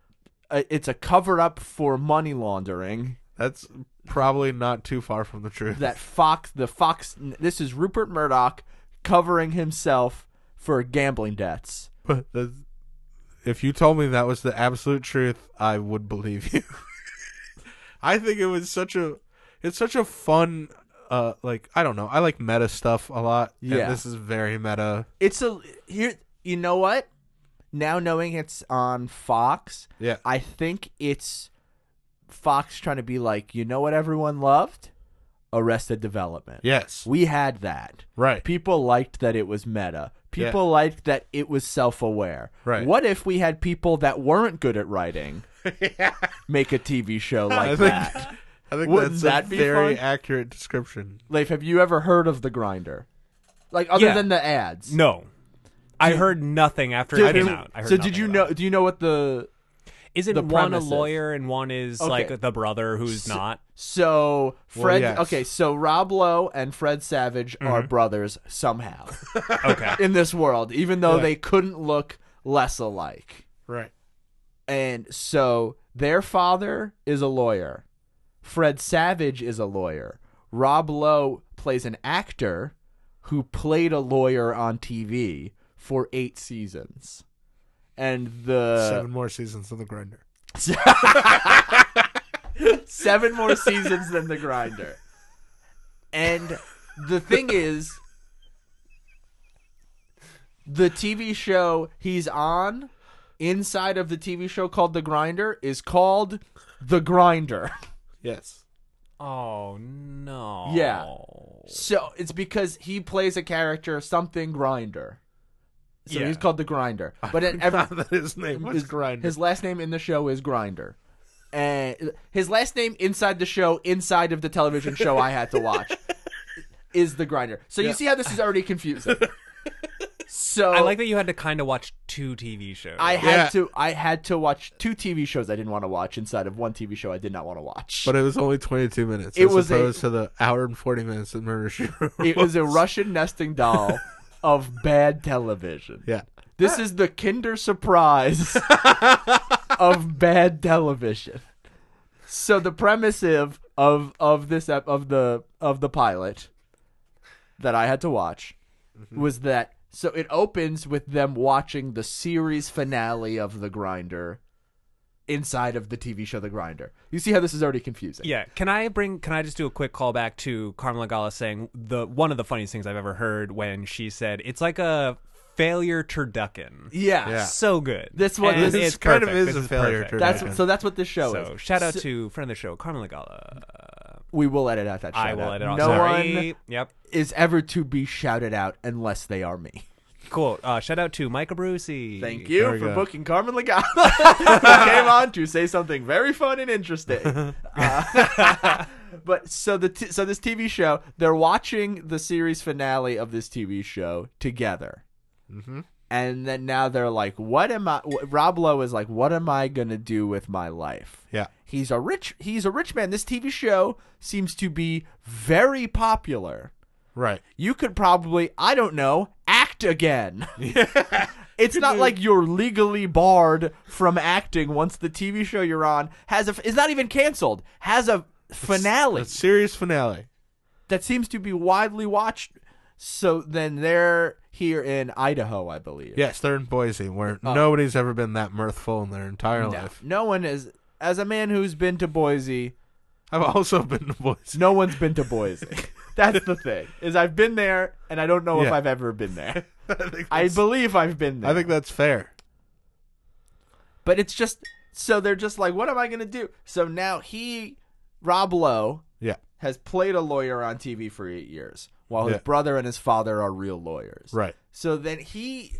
a, it's a cover up for money laundering. That's probably not too far from the truth. That Fox, the Fox, this is Rupert Murdoch covering himself for gambling debts. But the, if you told me that was the absolute truth, I would believe you. I think it was such a, it's such a fun, uh, like I don't know. I like meta stuff a lot. Yeah. And this is very meta. It's a here. You know what? Now knowing it's on Fox, Yeah. I think it's Fox trying to be like, you know what everyone loved? Arrested Development. Yes. We had that. Right. People liked that it was meta. People Yeah. liked that it was self-aware. Right. What if we had people that weren't good at writing make a T V show like I think, that? I think Wouldn't that's that a be very fun? accurate description. Leif, have you ever heard of The Grinder? Like, other Yeah. than the ads? No, I heard nothing after Did- it came did- out. I heard so did nothing you about know? it. Do you know what the Isn't the one a premise is? lawyer and one is Okay. like the brother who's So- not? So Well, Fred, yes. okay, so Rob Lowe and Fred Savage Mm-hmm. are brothers somehow Okay. in this world, even though Yeah. they couldn't look less alike. Right. And so their father is a lawyer. Fred Savage is a lawyer. Rob Lowe plays an actor who played a lawyer on T V for eight seasons. And the Seven more seasons of The Grinder. Seven more seasons than The Grinder. And the thing is, the T V show he's on inside of the T V show called The Grinder is called The Grinder. Yes. Oh no. Yeah. So it's because he plays a character, something Grinder. So Yeah. he's called The Grinder. But it, every, Not that his name was his, Grinder. his last name in the show is Grinder. And his last name inside the show, inside of the television show I had to watch, is The Grinder. So you Yeah. see how this is already confusing. So I like that you had to kind of watch two T V shows. I had Yeah. to I had to watch two T V shows I didn't want to watch inside of one T V show I did not want to watch. But it was only twenty-two minutes. It as was a- opposed to the hour and forty minutes of Murder She Wrote. It was a Russian nesting doll of bad television. Yeah. This is the Kinder Surprise of bad television. So the premise of of of this ep- of the of the pilot that I had to watch was that so it opens with them watching the series finale of The Grinder inside of the T V show The Grinder. You see how this is already confusing. Yeah, can I bring? Can I just do a quick callback to Carmela Gala saying the one of the funniest things I've ever heard when she said it's like a failure turducken. Yeah. Yeah. So good. This one- And this is it's kind of perfect. is This a failure perfect. That's turducken. so that's what this show So is. shout out So- to friend of the show, Carmela Gala. we will edit out that shout I will out. edit out. No Sorry. one Yep. is ever to be shouted out unless they are me. Cool. Uh, shout out to Micah Brucey. Thank There you we for go. booking Carmen Legala. who came on to say something very fun and interesting. Uh, but so the t- so this T V show, they're watching the series finale of this T V show together, Mm-hmm. and then now they're like, "What am I?" wh- Rob Lowe is like, "What am I gonna do with my life?" Yeah. He's a rich. He's a rich man. This T V show seems to be very popular. Right. You could probably, I don't know, act again. It's not like you're legally barred from acting once the T V show you're on has a, is not even canceled, has a finale A serious finale. that seems to be widely watched. So then they're here in Idaho, I believe. Yes, they're in Boise, where Oh. nobody's ever been that mirthful in their entire No, life. no one is, as a man who's been to Boise, I've also been to Boise. no one's been to Boise. That's the thing, is I've been there, and I don't know if Yeah. I've ever been there. I, think I that's- believe I've been there. I think that's fair. But it's just so they're just like, what am I gonna do? So now he, Rob Lowe, Yeah. has played a lawyer on T V for eight years, while his Yeah. brother and his father are real lawyers. Right. So then he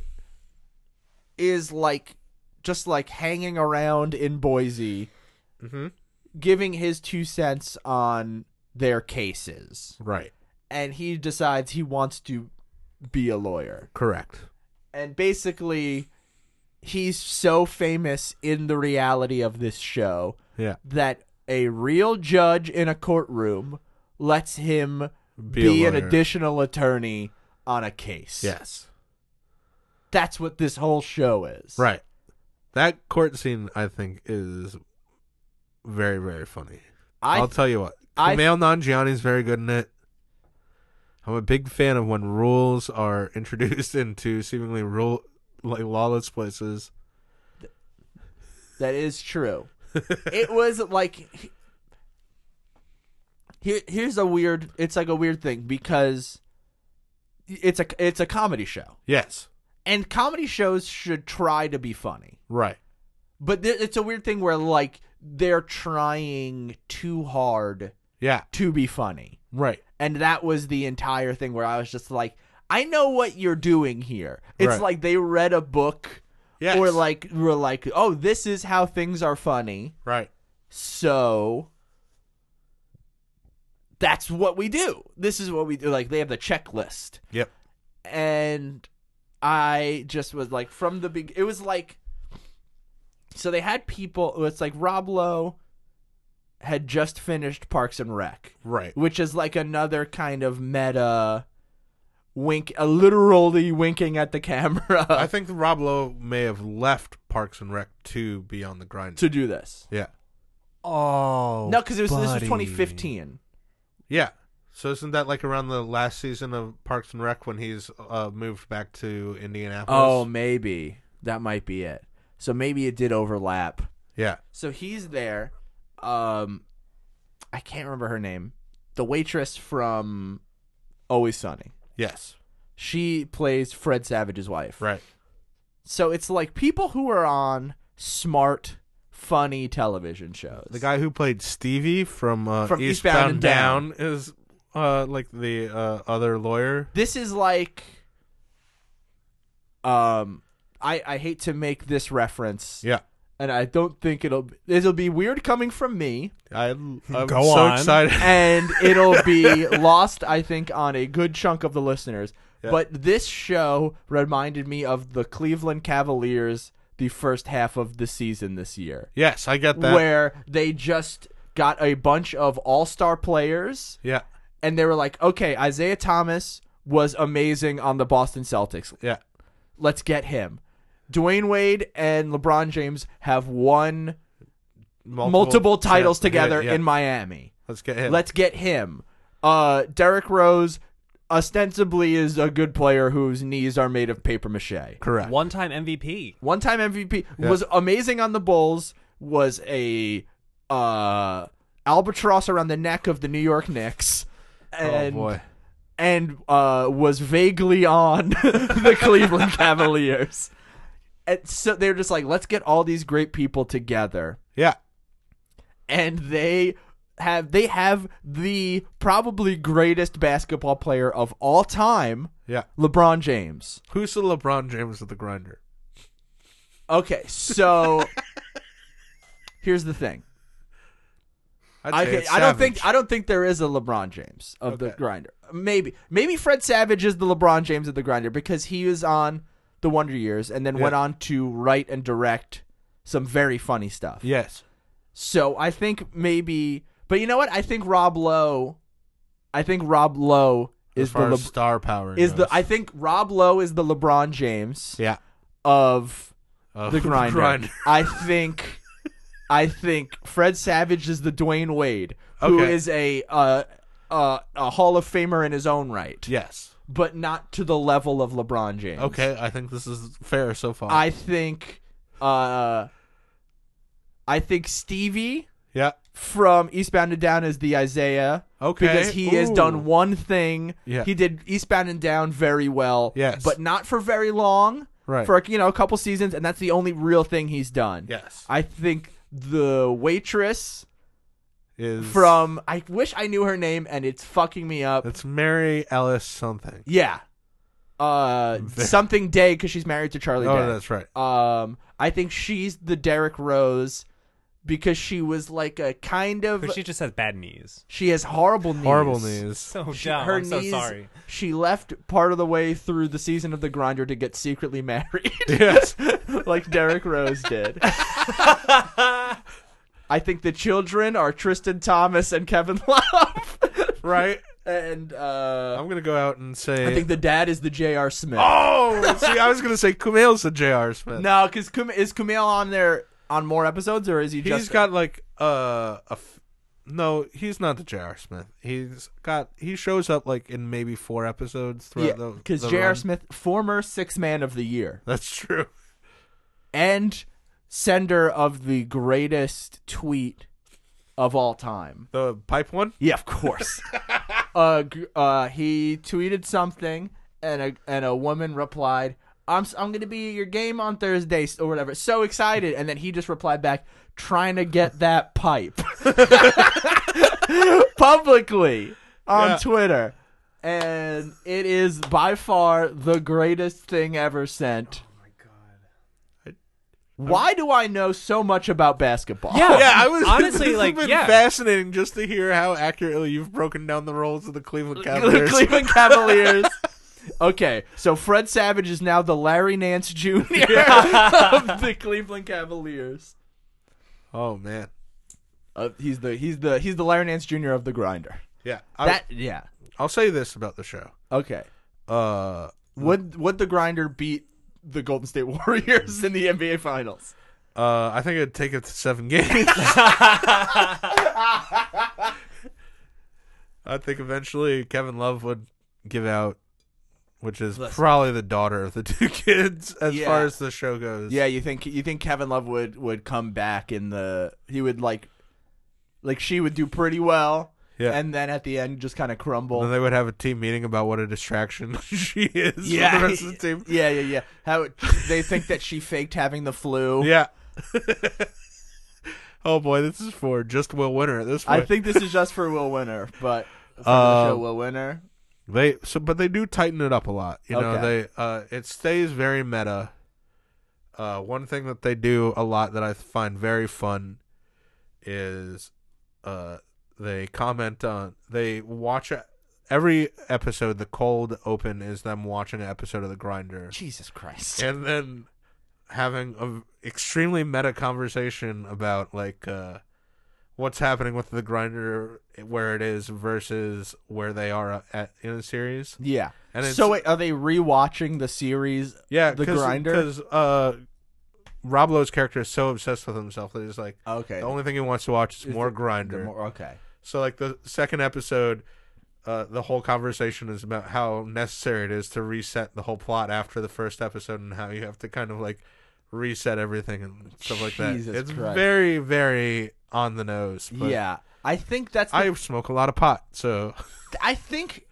is like, just like hanging around in Boise, Mm-hmm. giving his two cents on their cases, Right. and he decides he wants to be a lawyer. Correct. And basically, he's so famous in the reality of this show Yeah. that a real judge in a courtroom lets him Be be, a an lawyer. additional attorney on a case. Yes. That's what this whole show is. Right. That court scene, I think, is very, very funny. I I'll tell you what. I- Kumail Nanjiani is very good in it. I'm a big fan of when rules are introduced into seemingly rule like lawless places. that is true. It was like here. Here's a weird. It's like a weird thing because it's a it's a comedy show, Yes. and comedy shows should try to be funny. Right. But th- it's a weird thing where like they're trying too hard Yeah. to be funny, Right. and that was the entire thing where I was just like, I know what you're doing here. It's Right. like they read a book. Yes. Or like we're like, oh, this is how things are funny. Right. So that's what we do. This is what we do. Like they have the checklist. Yep. And I just was like from the big it was like so they had people it's like Rob Lowe had just finished Parks and Rec, Right. which is like another kind of meta wink, a literally winking at the camera I think Rob Lowe may have left Parks and Rec to be on the grind. to do this. Yeah. Oh, No, because this was buddy. twenty fifteen. Yeah. So isn't that like around the last season of Parks and Rec when he's uh, moved back to Indianapolis? Oh, maybe that might be it. So maybe it did overlap. yeah. So he's there. Um, I can't remember her name. The waitress from Always Sunny. Yes. She plays Fred Savage's wife. Right. So it's like people who are on smart, funny television shows. The guy who played Stevie from, uh, From Eastbound, Eastbound and Down, is uh, like the uh, other lawyer. This is like, um, I I hate to make this reference, Yeah. and I don't think it'll it'll be weird coming from me, I, I'm Go so on. excited. and it'll be lost, I think, on a good chunk of the listeners. Yeah. But this show reminded me of the Cleveland Cavaliers, the first half of the season this year, Yes, I get that. where they just got a bunch of all-star players. Yeah. And they were like, okay, Isaiah Thomas was amazing on the Boston Celtics. Yeah. Let's get him. Dwayne Wade and LeBron James have won multiple, titles yeah, together yeah. in Miami. Let's get him. Let's get him. Uh, Derrick Rose ostensibly is a good player whose knees are made of paper mache. Correct. One-time M V P. One-time M V P. Yeah. Was amazing on the Bulls. Was a uh, albatross around the neck of the New York Knicks. And, oh boy. and uh, was vaguely on the Cleveland Cavaliers. And so they're just like, let's get all these great people together. Yeah. And they have they have the probably greatest basketball player of all time, Yeah. LeBron James. Who's the LeBron James of the grinder? Okay, so here's the thing. I'd I, say it's I don't think Savage. I don't think there is a LeBron James of the Okay. grinder. Maybe maybe Fred Savage is the LeBron James of the grinder because he was on the Wonder Years and then Yeah. went on to write and direct some very funny stuff. Yes. So I think maybe, but you know what? I think Rob Lowe, I think Rob Lowe As is the far Le- as star power is the goes. I think Rob Lowe is the LeBron James yeah. of Uh, the grinder. I think I think Fred Savage is the Dwayne Wade, who Okay. is a uh, uh, a Hall of Famer in his own right, Yes. but not to the level of LeBron James. Okay, I think this is fair so far. I think uh, I think Stevie yeah. from Eastbound and Down is the Isaiah. Okay. Because he has Ooh. done one thing. Yeah. He did Eastbound and Down very well. Yes. But not for very long. Right. For, you know, a couple seasons, and that's the only real thing he's done. Yes. I think the waitress Is from, I wish I knew her name, and it's fucking me up. It's Mary Ellis something. Yeah. Uh, Ve- something Day, because she's married to Charlie Oh, Day. that's right. Um, I think she's the Derrick Rose because she was like a kind of, But she just has bad knees. she has horrible knees. Horrible knees. So She- dumb. her I'm so knees, sorry. She left part of the way through the season of The Grinder to get secretly married. Yes. Like Derrick Rose did. I think the children are Tristan Thomas and Kevin Love. Right. and uh, I'm gonna go out and say. I think the dad is the J R. Smith. Oh, see, I was gonna say Kumail's the J R. Smith. No, because Kum- is Kumail on there on more episodes, or is he He's just got like uh, a. F- no, he's not the J R. Smith. He's got. He shows up like in maybe four episodes throughout yeah? the. Because the J R. run. Smith, former Six Man of the Year, That's true. and sender of the greatest tweet of all time. The pipe one. Yeah, of course. uh, g- uh, he tweeted something, and a and a woman replied, "I'm s- I'm gonna be at your game on Thursday or whatever." So excited, and then he just replied back, "Trying to get that pipe," publicly on Yeah. Twitter, and it is by far the greatest thing ever sent. Why do I know so much about basketball? Yeah. Yeah, I was Honestly, this like, has been yeah. fascinating just to hear how accurately you've broken down the roles of the Cleveland Cavaliers. Cleveland Cavaliers. Okay, so Fred Savage is now the Larry Nance Junior of the Cleveland Cavaliers. Oh man, Uh, he's the he's the he's the Larry Nance Junior of the Grinder. yeah. I, That yeah. I'll say this about the show. Okay. Uh, Would would the Grinder beat the Golden State Warriors in the N B A Finals? uh, I think it'd take it to seven games. I think eventually Kevin Love would give out, which is Listen. probably the daughter of the two kids as Yeah. far as the show goes. Yeah, you think you think Kevin Love would, would come back in the he would like like she would do pretty well, Yeah. and then at the end just kind of crumble. And then they would have a team meeting about what a distraction she is Yeah, for the rest of the team. Yeah, yeah, yeah. How it, they think that she faked having the flu. Yeah. Oh boy, this is for just Will Winter at this I point. think this is just for Will Winter, but for the Uh, show Will Winter. They so, but they do tighten it up a lot. You know, Okay. they uh, it stays very meta. Uh, one thing that they do a lot that I find very fun is, uh, they comment on they watch a, every episode. The cold open is them watching an episode of The Grinder, Jesus Christ. and then having a extremely meta conversation about like uh, what's happening with The Grinder, where it is versus where they are at in the series. Yeah. And it's, So wait, are they rewatching the series? yeah, The cause, Grinder? because uh, Rob Lowe's character is so obsessed with himself that he's like Okay. the only thing he wants to watch is, Is more the- Grinder. the more- okay. So like the second episode, uh, the whole conversation is about how necessary it is to reset the whole plot after the first episode, and how you have to kind of like reset everything and stuff like that. Jesus It's Christ. very, very on the nose. But Yeah. I think that's the, I smoke a lot of pot, so I think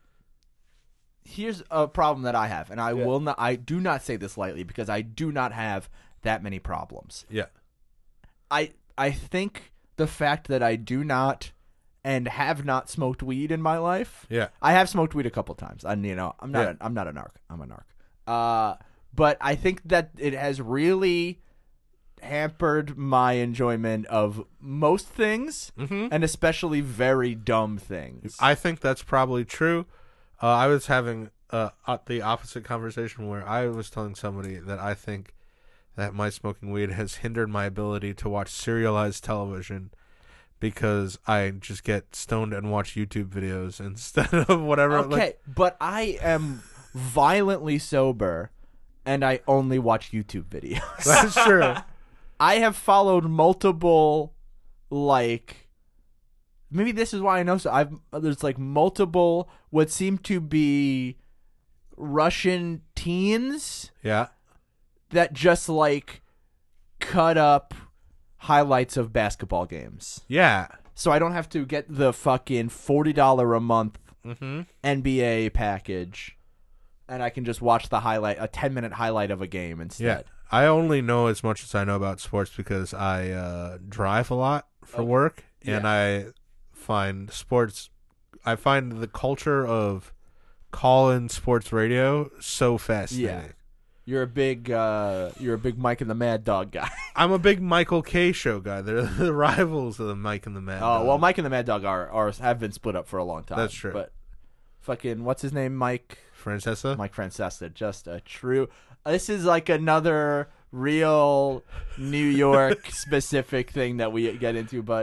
here's a problem that I have, and I will not I do not say this lightly because I do not have that many problems. yeah, I I think the fact that I do not and have not smoked weed in my life. yeah, I have smoked weed a couple times. And you know, I'm not Yeah. a, I'm not a narc. I'm a narc. Uh but I think that it has really hampered my enjoyment of most things, Mhm. and especially very dumb things. I think that's probably true. Uh, I was having uh, uh, the opposite conversation where I was telling somebody that I think that my smoking weed has hindered my ability to watch serialized television because I just get stoned and watch YouTube videos instead of whatever. Okay, Like, but I am violently sober, and I only watch YouTube videos. that's true. I have followed multiple, like, maybe this is why I know so. I've there's like multiple what seem to be Russian teens Yeah. that just like cut up highlights of basketball games, Yeah. so I don't have to get the fucking forty dollar a month Mm-hmm. N B A package, and I can just watch the highlight, a ten minute highlight of a game Yeah. instead. I only know as much as I know about sports because I uh, drive a lot for Okay. work, and Yeah. I find sports. I find the culture of call-in sports radio so fascinating. Yeah. You're a big, uh, you're a big Mike and the Mad Dog guy. I'm a big Michael K show guy. They're the rivals of the Mike and the Mad. Oh Dog. well, Mike and the Mad Dog are, are have been split up for a long time. That's true. But fucking what's his name, Mike? Francesa. Mike Francesa, just a true. This is like another real New York specific thing that we get into, but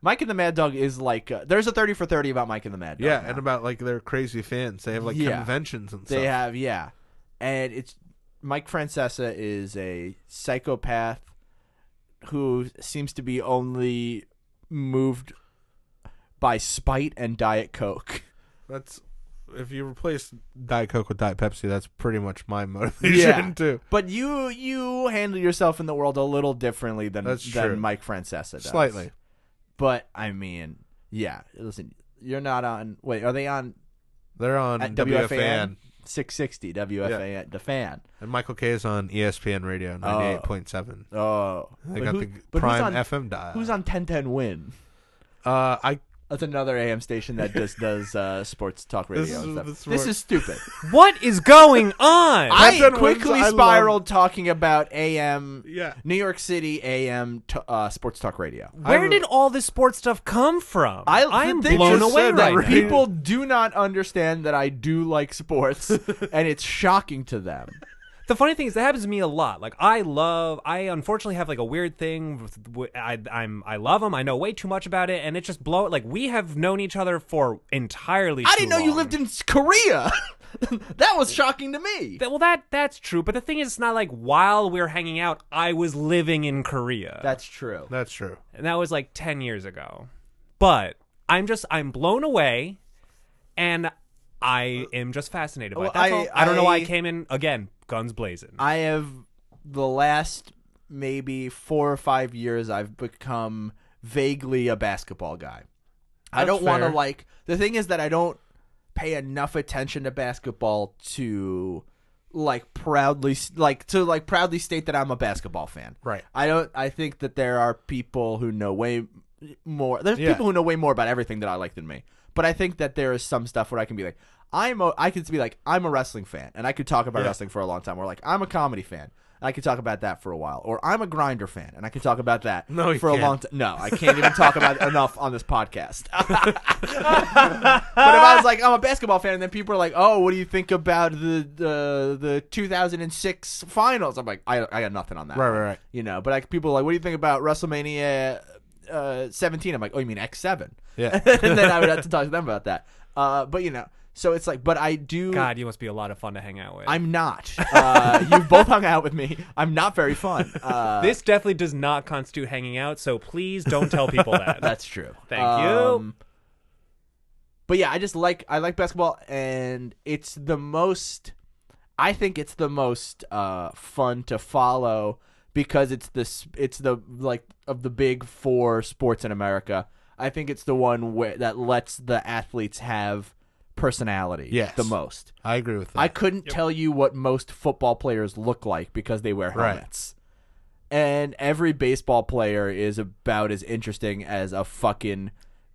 Mike and the Mad Dog is like uh, there's a thirty for thirty about Mike and the Mad Dog. Yeah, now. and about like their crazy fans. They have like Yeah. conventions and stuff. They have, yeah. And it's Mike Francesa is a psychopath who seems to be only moved by spite and Diet Coke. That's if you replace Diet Coke with Diet Pepsi, that's pretty much my motivation Yeah. too. But you you handle yourself in the world a little differently than That's than true. Mike Francesa does. Slightly. But I mean, yeah. Listen, you're not on. Wait, are they on They're on at W F A N. six sixty W F A N, the fan. And Michael K is on E S P N Radio ninety-eight point seven. Oh, They But got who- the but who's Prime on- F M dial. Who's on ten ten Win? Uh, I That's another A M station that just does uh, sports talk radio This and is- stuff. this This, is is stupid. What is going on? I ten quickly Wins, I spiraled talking about A M, Yeah. New York City A M t- uh, sports talk radio. Where I- did all this sports stuff come from? I, I am the thing blown is away that right now. People do not understand that I do like sports, and it's shocking to them. The funny thing is that happens to me a lot. Like I love, I unfortunately have like a weird thing. With, I I'm I love them. I know way too much about it, and it just blow. Like we have known each other for entirely. I too didn't know you long. lived in Korea. That was shocking to me. That- well, that that's true. But the thing is, it's not like while we were hanging out, I was living in Korea. That's true. That's true. and that was like ten years ago. But I'm just I'm blown away, and I am just fascinated by Well, it. That's I- all. I don't know why I I- came in again, guns blazing. I have the last maybe four or five years I've become vaguely a basketball guy. I That's don't want to fair. like the thing is that I don't pay enough attention to basketball to like proudly like to like proudly state that I'm a basketball fan. Right. I don't I think that there are people who know way more. There's Yeah. people who know way more about everything that I like than me. But I think that there is some stuff where I can be like I'm a, I could be like I'm a wrestling fan and I could talk about Yeah. wrestling for a long time. Or like I'm a comedy fan. And I could talk about that for a while. Or I'm a Grinder fan and I could talk about that No, you for can't. a long time. No, I can't even talk about it enough on this podcast. But if I was like I'm a basketball fan and then people are like, "Oh, what do you think about the the the two thousand six finals?" I'm like, "I I got nothing on that." Right, one. right, right. You know, but like people are like, "What do you think about WrestleMania uh, seventeen?" I'm like, "Oh, you mean X seven?" Yeah. And then I would have to talk to them about that. Uh, but you know, so it's like, but I do. God, you must be a lot of fun to hang out with. I'm not. Uh, you've both hung out with me. I'm not very fun. Uh, this definitely does not constitute hanging out, so please don't tell people that. That's true. Thank Um, But yeah, I just like I like basketball, and it's the most. I think it's the most uh, fun to follow because it's the it's the like of the big four sports in America. I think it's the one where that lets the athletes have personality Yes. the most. I agree with that. I couldn't tell you what most football players look like because they wear Right. helmets. And every baseball player is about as interesting as a fucking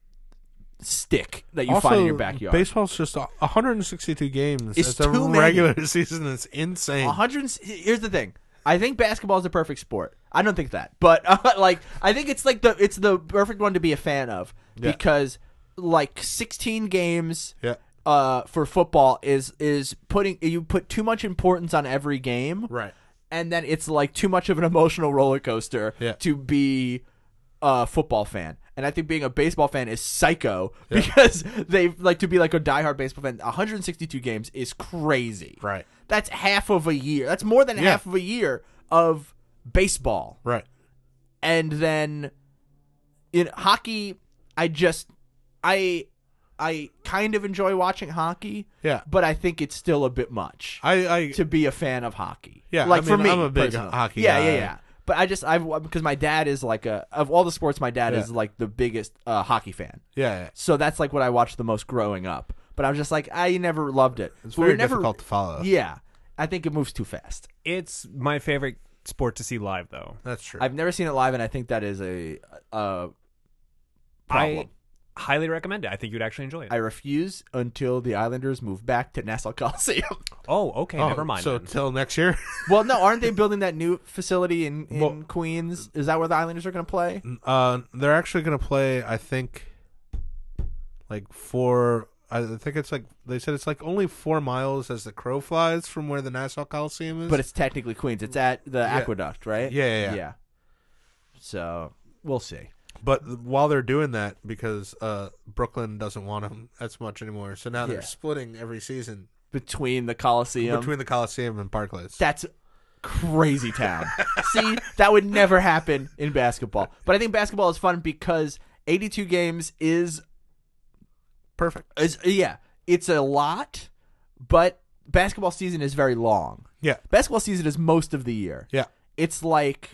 stick that you also, find in your backyard. Baseball's just one hundred sixty-two games. It's It's a too many. regular season. It's insane. one hundred Here's the thing. I think basketball is a perfect sport. I don't think that, but uh, like I think it's like the it's the perfect one to be a fan of Yeah. because like sixteen games Yeah. uh, for football is is putting you put too much importance on every game. Right. And then it's like too much of an emotional roller coaster Yeah. to be a football fan. And I think being a baseball fan is psycho because they like to be like a diehard baseball fan. one hundred sixty-two games is crazy. Right. That's half of a year. That's more than Yeah. half of a year of baseball. Right. And then in hockey, I just I I kind of enjoy watching hockey. Yeah. But I think it's still a bit much I. I to be a fan of hockey. Yeah, like I for mean, me, I'm a big personally. hockey Yeah, guy. yeah, yeah. But I just I've because my dad is like a of all the sports, my dad Yeah. is like the biggest uh, hockey fan. yeah. yeah. So that's like what I watched the most growing up. But I was just like I never loved it. It's But very we're never, difficult to follow. Yeah, I think it moves too fast. It's my favorite sport to see live, though. That's true. I've never seen it live, and I think that is a, a problem. I highly recommend it. I think you'd actually enjoy it. I refuse until the Islanders move back to Nassau Coliseum. oh, okay, Oh, never mind. So then. till next year. Well, no, aren't they building that new facility in, in Well- Queens? Is that where the Islanders are going to play? Uh, they're actually going to play. I think, like four. I think it's like they said it's like only four miles as the crow flies from where the Nassau Coliseum is. But it's technically Queens. It's at the Aqueduct, right? Yeah, yeah, yeah. Yeah. So we'll see. But while they're doing that, because uh, Brooklyn doesn't want them as much anymore, so now they're Yeah. splitting every season between the Coliseum. between the Coliseum and Barclays. That's crazy town. See, that would never happen in basketball. But I think basketball is fun because eighty-two games is Perfect. is yeah, it's a lot, but basketball season is very long. Yeah. Basketball season is most of the year. Yeah. It's like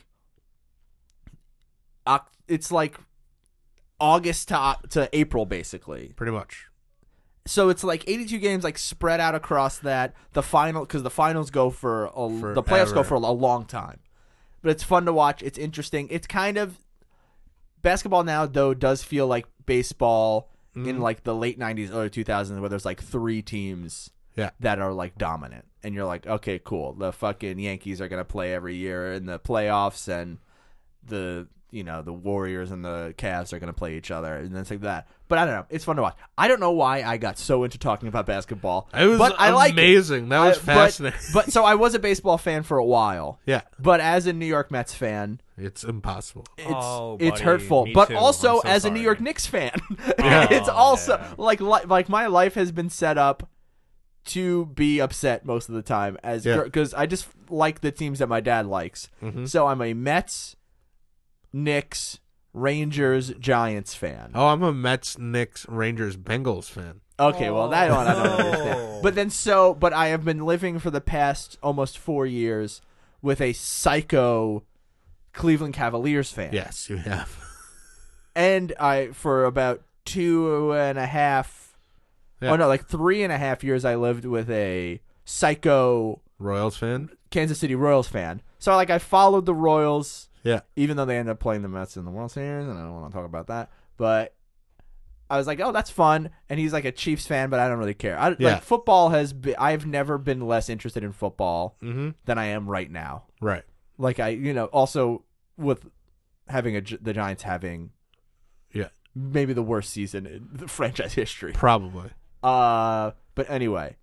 Oc- it's like August to Oc- to April basically. Pretty much. So it's like eighty-two games, like spread out across that. The final, because the finals go for, a, the playoffs go Forever. for a, a long time. But it's fun to watch. It's interesting. It's kind of basketball now, though, does feel like baseball Mm-hmm. in like the late nineties, early two thousands, where there's like three teams Yeah. that are like dominant, and you're like, okay, cool. The fucking Yankees are gonna play every year in the playoffs, and the you know the Warriors and the Cavs are gonna play each other, and it's like that. But I don't know. It's fun to watch. I don't know why I got so into talking about basketball. It was but I like it. amazing. That was I- but- fascinating. But, so I was a baseball fan for a while. Yeah. But as a New York Mets fan, It's impossible. it's Oh, it's buddy, hurtful. me But too. also I'm so as a New sorry. York Knicks fan, Yeah. it's also yeah. like li- like my life has been set up to be upset most of the time as Yeah. because I just like the teams that my dad likes. Mhm. So I'm a Mets, Knicks, Rangers, Giants fan. Oh, I'm a Mets, Knicks, Rangers, Bengals fan. Okay, well that one I don't Oh. understand. But then so, but I have been living for the past almost four years with a psycho Cleveland Cavaliers fan. Yes, you have. And I for about two and a half, Yeah. oh no, like three and a half years, I lived with a psycho Royals fan. Kansas City Royals fan. So like I followed the Royals, Yeah. even though they ended up playing the Mets in the World Series, and I don't want to talk about that. But I was like, oh, that's fun. And he's like a Chiefs fan, but I don't really care. I, Yeah. Like football has been, I've never been less interested in football Mm-hmm. than I am right now. Right. Like I, you know, also with having a, Gi- the Giants having Yeah. maybe the worst season in the franchise history. Probably. Uh, but anyway,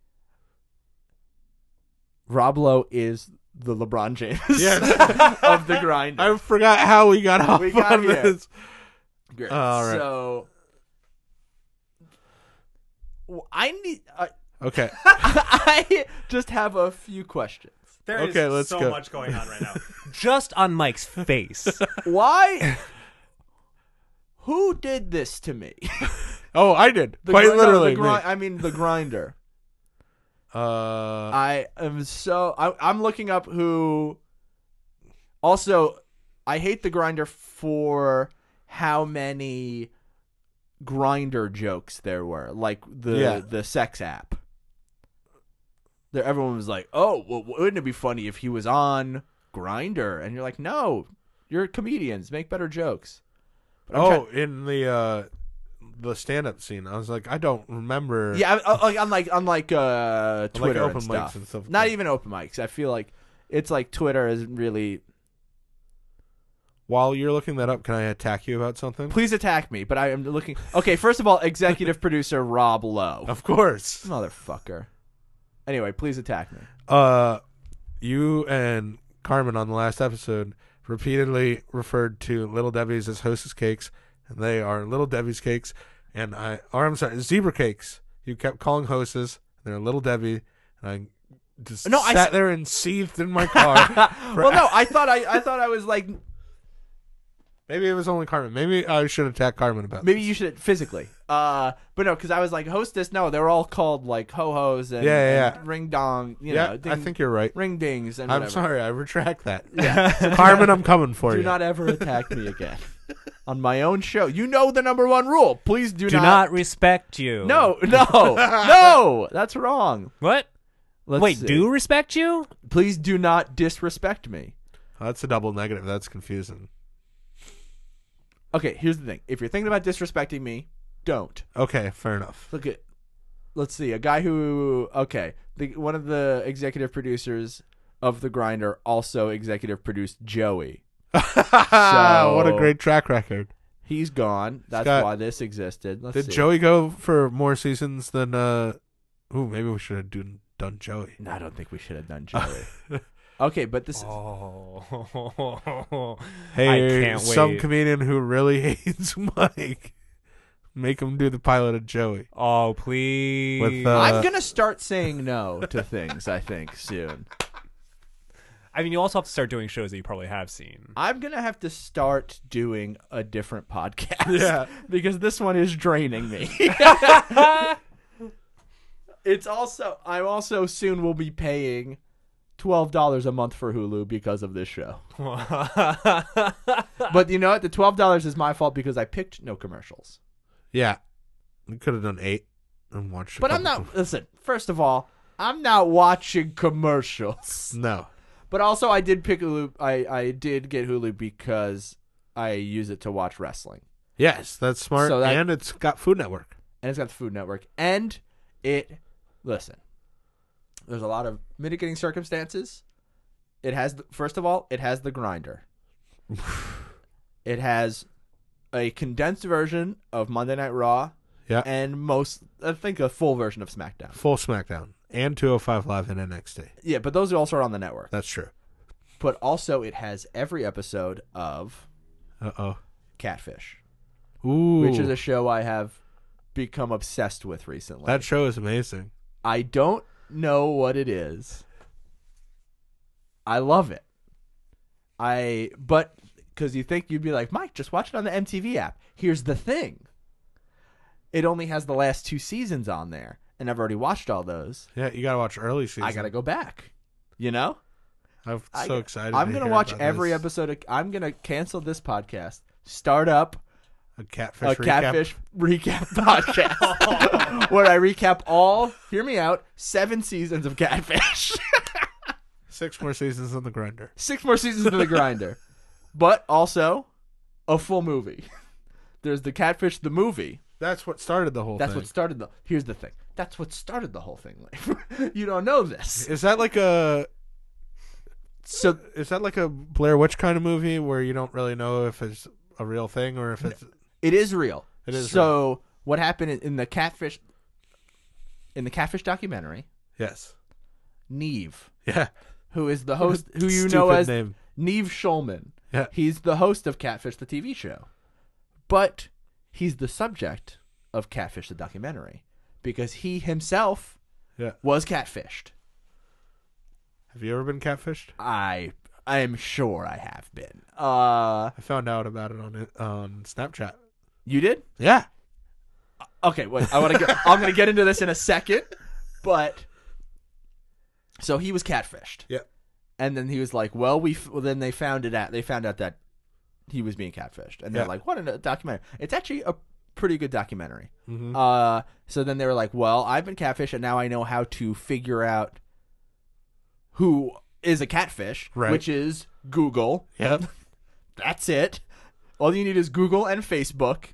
Rob Lowe is the LeBron James Yes. of the grind. I forgot how we got off We got on here. this. Great. All right. So w- I need. Uh, Okay. I just have a few questions. There is Okay, let's so go. much going on right now. Just on Mike's face. Why? Who did this to me? Oh, I did. The Quite gri- no, literally. the me. gri- I mean, the grinder. Uh, I am so. I, I'm looking up who. Also, I hate the grinder for how many grinder jokes there were, like the Yeah. the sex app. There, everyone was like, "Oh, well, wouldn't it be funny if he was on Grinder?" And you're like, "No, you're comedians. Make better jokes." But I'm oh, try- in the uh, the stand-up scene, I was like, I don't remember. yeah, I- I- like unlike unlike uh, Twitter open and mics stuff. and stuff like Not that. even open mics. I feel like it's like Twitter isn't really. While you're looking that up, can I attack you about something? Please attack me, but I am looking. Okay, first of all, executive producer Rob Lowe, Of course. motherfucker. Anyway, please attack me. Uh, you and Carmen on the last episode repeatedly referred to Little Debbie's as Hostess cakes, and they are Little Debbie's cakes. And I, or I'm sorry, zebra cakes. You kept calling Hostess. They're Little Debbie, and I just No, I sat s- there and seethed in my car. for- Well, no, I thought I, I thought I was like Maybe it was only Carmen. Maybe I should attack Carmen about. maybe you should physically. Uh, but no, because I was like hostess. No, they were all called like ho hos and, Yeah, yeah, and ring dong. You yeah, know, I ding- think you're right. ring dings. And I'm whatever. sorry. I retract that. Yeah, Carmen, I'm coming for do you. not ever attack me again on my own show. You know the number one rule. Please do, Do not respect you. No, no, no. That's wrong. What? Let's Wait, see. do respect you? Please do not disrespect me. That's a double negative. That's confusing. Okay, here's the thing. If you're thinking about disrespecting me, don't. Okay, fair enough. Look at, let's see, a guy who, okay, the, one of the executive producers of The Grinder also executive produced Joey. What a great track record. He's gone. That's Scott, why this existed. Let's Did see. Joey go for more seasons than? uh Ooh, maybe we should have done, done Joey. No, I don't think we should have done Joey. Okay, but this Oh, Hey, I can't some wait. comedian who really hates Mike, make him do the pilot of Joey. Oh, please. With, uh, I'm gonna start saying no to things. I think soon. I mean, you also have to start doing shows that you probably have seen. I'm gonna have to start doing a different podcast. Yeah. because this one is draining me. It's also I also soon will be paying twelve dollars a month for Hulu because of this show. But you know what? The twelve dollars is my fault because I picked no commercials. Yeah, we could have done eight and watched. a But I'm couple not. Listen, first of all, I'm not watching commercials. com- No. But also, I did pick Hulu. I I did get Hulu because I use it to watch wrestling, Yes, that's smart, So that- and it's got Food Network. and it's got the Food Network, and it. Listen, there's a lot of mitigating circumstances. It has, the, first of all, it has the grinder. It has a condensed version of Monday Night Raw, Yeah, and most, I think, a full version of SmackDown. full SmackDown and two oh five Live and N X T. Yeah, but those are also on the network. That's true. But also, it has every episode of Uh oh. Catfish, Ooh, which is a show I have become obsessed with recently. that show is amazing. I don't know what it is. I love it. I but because you think you'd be like, Mike, just watch it on the M T V app. Here's the thing. It only has the last two seasons on there, and I've already watched all those. Yeah, you gotta watch early season. I gotta go back. You know? I'm I- so excited. I'm to gonna hear watch about every this. episode of I'm gonna cancel this podcast, start up A catfish. a recap. catfish recap podcast where I recap all, hear me out, seven seasons of Catfish. Six more seasons on the grinder. Six more seasons of The Grinder. But also a full movie. There's the Catfish the movie. That's what started the whole That's thing. what started the Here's the thing. That's what started the whole thing. You don't know this. Is that like a So is that like a Blair Witch kind of movie where you don't really know if it's a real thing or if it's it is real. It is So what happened in- in the Catfish in the Catfish documentary, yes. Neve, Yeah. who is the host, who you Stupid know as name. Neve Schulman. Yeah. He's the host of Catfish, the T V show. But he's the subject of Catfish, the documentary, because he himself Yeah. was catfished. Have you ever been catfished? I I am sure I have been. Uh, I found out about it on it on Snapchat. you did? Yeah. Okay, wait. I want to. I'm going to get into this in a second, but so he was catfished. Yeah. And then he was like, "Well, we." F-, well, then they found it out. They found out that he was being catfished, and they're Yeah. like, "What a documentary!" It's actually a pretty good documentary. Mhm. Uh, so then they were like, "Well, I've been catfished, and now I know how to figure out who is a catfish, Right. which is Google. Yep. That's it. All you need is Google and Facebook.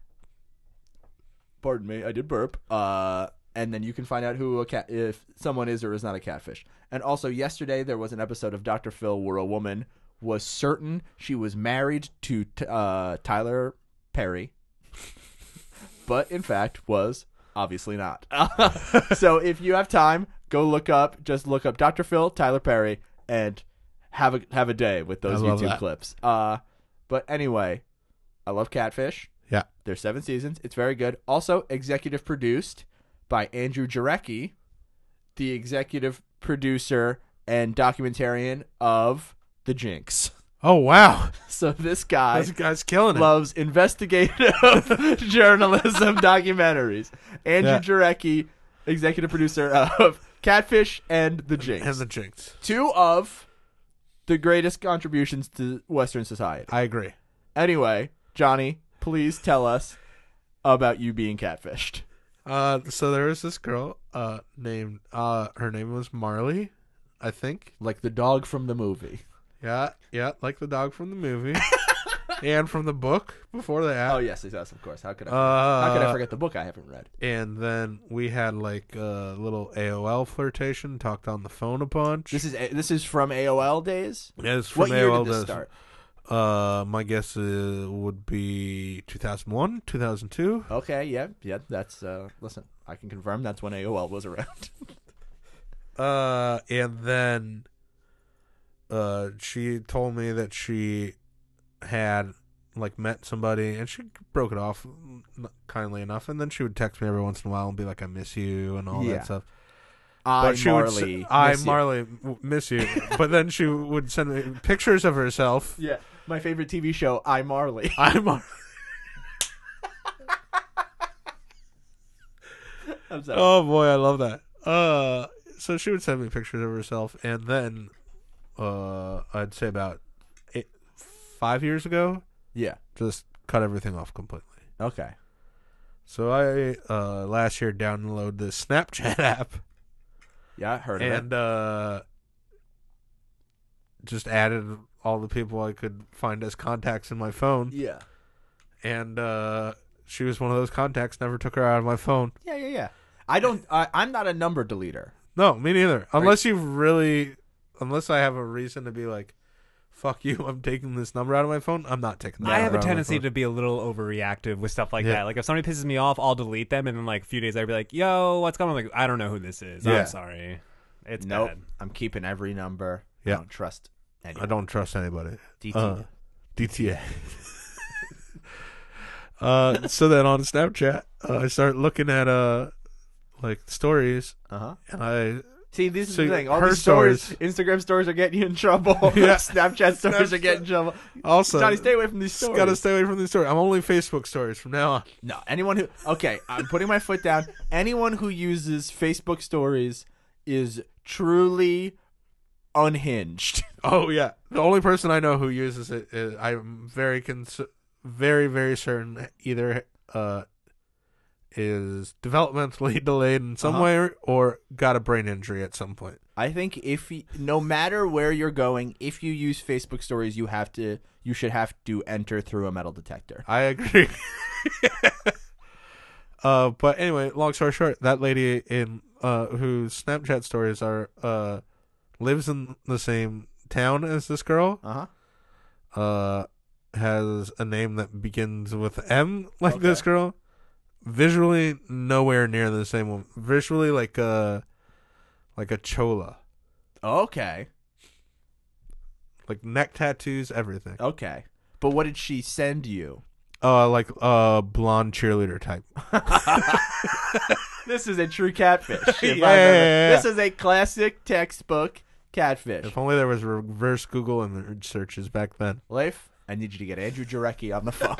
Pardon me, I did burp. Uh, and then you can find out who a cat if someone is or is not a catfish. And also, yesterday there was an episode of Doctor Phil where a woman was certain she was married to t- uh, Tyler Perry, but in fact was obviously not. So if you have time, go look up. Just look up Doctor Phil, Tyler Perry, and have a have a day with those I love YouTube that. clips. Uh, but anyway, I love Catfish. Yeah. There's seven seasons. It's very good. Also, executive produced by Andrew Jarecki, the executive producer and documentarian of The Jinx. Oh wow. So this guy This guy's killing it. loves investigative journalism documentaries. Andrew Yeah. Jarecki, executive producer of Catfish and The Jinx. and the Jinx. Two of the greatest contributions to Western society. I agree. Anyway, Johnny, please tell us about you being catfished. Uh, so there was this girl, uh, named, uh, her name was Marley, I think. Like the dog from the movie. Yeah, yeah, like the dog from the movie, and from the book before that. Oh, yes, yes, of course. How could I forget, Uh, how could I forget the book I haven't read? And then we had like a little A O L flirtation, talked on the phone a bunch. This is this is from A O L days? Yeah, it's What from year A O L did this days. start? Uh, my guess uh, would be two thousand one, two thousand two. Okay, yeah, yeah, that's, uh, listen, I can confirm that's when A O L was around. Uh, and then uh, she told me that she had like met somebody and she broke it off kindly enough, and then she would text me every once in a while and be like, "I miss you" and all Yeah. that stuff. I, But she Marley, would say, "I miss you." Marley w- miss you," but then she would send me pictures of herself. Yeah, my favorite T V show, I Marley. I Marley. I'm sorry. Oh boy, I love that. Uh, so she would send me pictures of herself, and then, uh, I'd say about eight, five years ago, Yeah. just cut everything off completely. Okay. So I uh last year downloaded the Snapchat app Yeah, I heard of and uh just added all the people I could find as contacts in my phone, it. Yeah. and uh she was one of those contacts. Never took her out of my phone. Yeah, yeah, yeah. I don't. I, I'm not a number deleter. No, me neither. Unless you really, unless I have a reason to be like, fuck you, I'm taking this number out of my phone. I'm not taking that I have number a out of my tendency phone. to be a little overreactive with stuff like Yeah. that. Like if somebody pisses me off, I'll delete them, and then like a few days I'd be like, "Yo, what's going on?" I'm like, I don't know who this is. Yeah. I'm sorry. It's Nope. bad. I'm keeping every number. Yeah. I don't trust anyone. I don't trust anybody. D T. Uh, D T A. uh, so then on Snapchat, uh, I start looking at uh, like stories, Uh huh. and I See, this is So the thing. All her these stories, stories- Instagram stories are getting you in trouble. Yeah. Snapchat stories are getting in trouble. also Johnny, stay away from these stories. Gotta stay away from these stories. I'm only Facebook stories from now on. No, anyone who okay, I'm putting my foot down. Anyone who uses Facebook stories is truly unhinged. Oh yeah, the only person I know who uses it is I'm very cons- very very certain either uh is developmentally delayed in some Uh-huh. way or, or got a brain injury at some point. I think if you, no matter where you're going, if you use Facebook stories, you have to you should have to enter through a metal detector. I agree. uh, but anyway, long story short, that lady in uh whose Snapchat stories are uh lives in the same town as this girl. Uh-huh. Uh, has a name that begins with M, like Okay. this girl. Visually, nowhere near the same one. Visually, like a, like a chola, Okay. like neck tattoos, everything. Okay. But what did she send you? Uh, like a blonde cheerleader type. This is a true catfish. if Yeah, I've yeah, ever- yeah, yeah. This is a classic textbook catfish. If only there was reverse Google image searches back then. Leif, I need you to get Andrew Jarecki on the phone.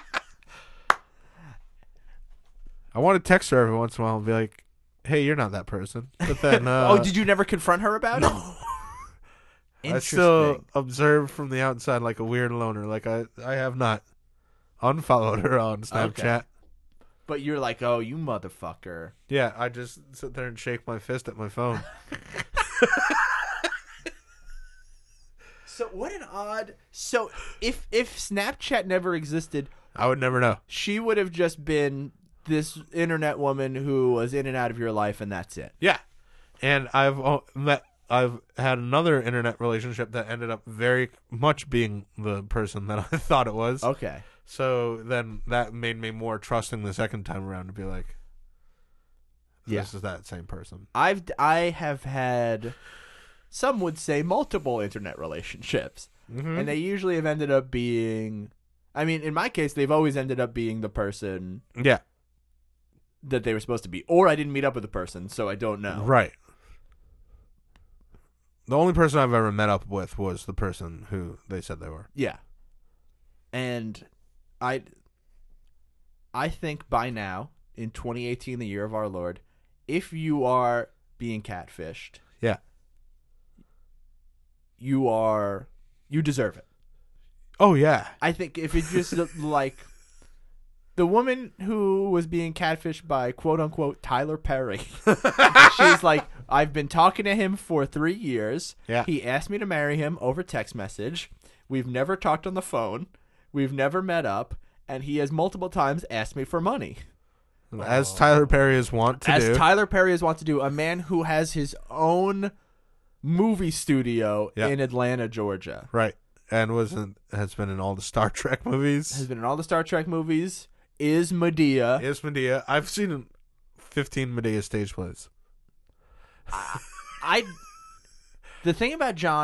I want to text her every once in a while and be like, "Hey, you're not that person." But then, uh, oh, did you never confront her about it? I Interesting. still observe from the outside like a weird loner. Like I, I have not unfollowed her on Snapchat. Okay. But you're like, oh, you motherfucker. Yeah, I just sit there and shake my fist at my phone. So what an odd. So if if Snapchat never existed, I would never know. she would have just been this internet woman who was in and out of your life, and that's it. Yeah, and I've al- met. I've had another internet relationship that ended up very much being the person that I thought it was. Okay. So then that made me more trusting the second time around to be like, Yeah. this is that same person. I've I have had, some would say, multiple internet relationships, Mm-hmm. and they usually have ended up being. I mean, in my case, they've always ended up being the person Yeah, that they were supposed to be, or I didn't meet up with the person, so I don't know. right. The only person I've ever met up with was the person who they said they were. Yeah. And I I think by now, in twenty eighteen, the year of our Lord, if you are being catfished, Yeah. you are you deserve it. Oh yeah. I think if it's just like the woman who was being catfished by quote unquote Tyler Perry, she's like, I've been talking to him for three years. Yeah. He asked me to marry him over text message. We've never talked on the phone. We've never met up. And he has multiple times asked me for money. As Tyler Perry is wont to As do. Tyler Perry is wont to do, a man who has his own movie studio Yeah. in Atlanta, Georgia. Right. And was in, has been in all the Star Trek movies. Has been in all the Star Trek movies. Is Medea. Is Medea. I've seen fifteen Medea stage plays. I the thing about John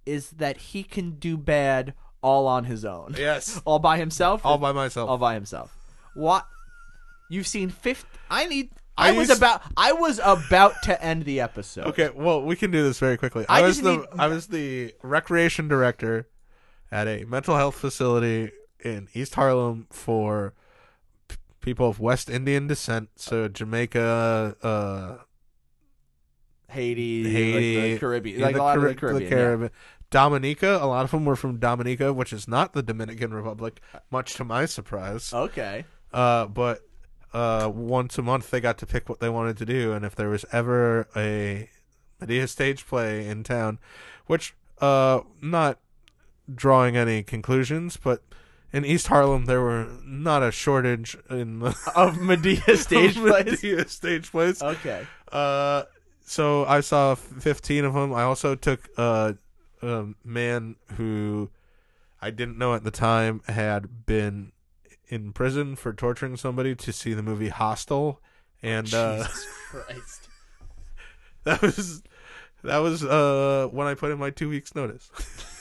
is that he can do bad all on his own. Yes. All by himself? All by myself. All by himself. What? You've seen fifty. I need. I, I was used- about. I was about to end the episode. Okay, well, we can do this very quickly. I I, was just the need- I was the recreation director at a mental health facility in East Harlem for p- people of West Indian descent, so Jamaica, uh, Haiti, Haiti, like the Caribbean, yeah, like the a lot Carib- of the Caribbean. the Caribbean. Dominica. A lot of them were from Dominica, which is not the Dominican Republic, much to my surprise. Yeah. Okay. Uh, but uh, once a month they got to pick what they wanted to do, and if there was ever a Medea stage play in town, which uh, not drawing any conclusions, but in East Harlem there were not a shortage in the Of Medea stage of plays. Medea stage plays. Okay. Uh, so I saw fifteen of them. I also took uh, a man who I didn't know at the time had been in prison for torturing somebody to see the movie Hostel, and uh, Jesus Christ. that was that was uh, when I put in my two weeks notice.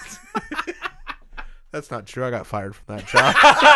That's not true. I got fired from that job.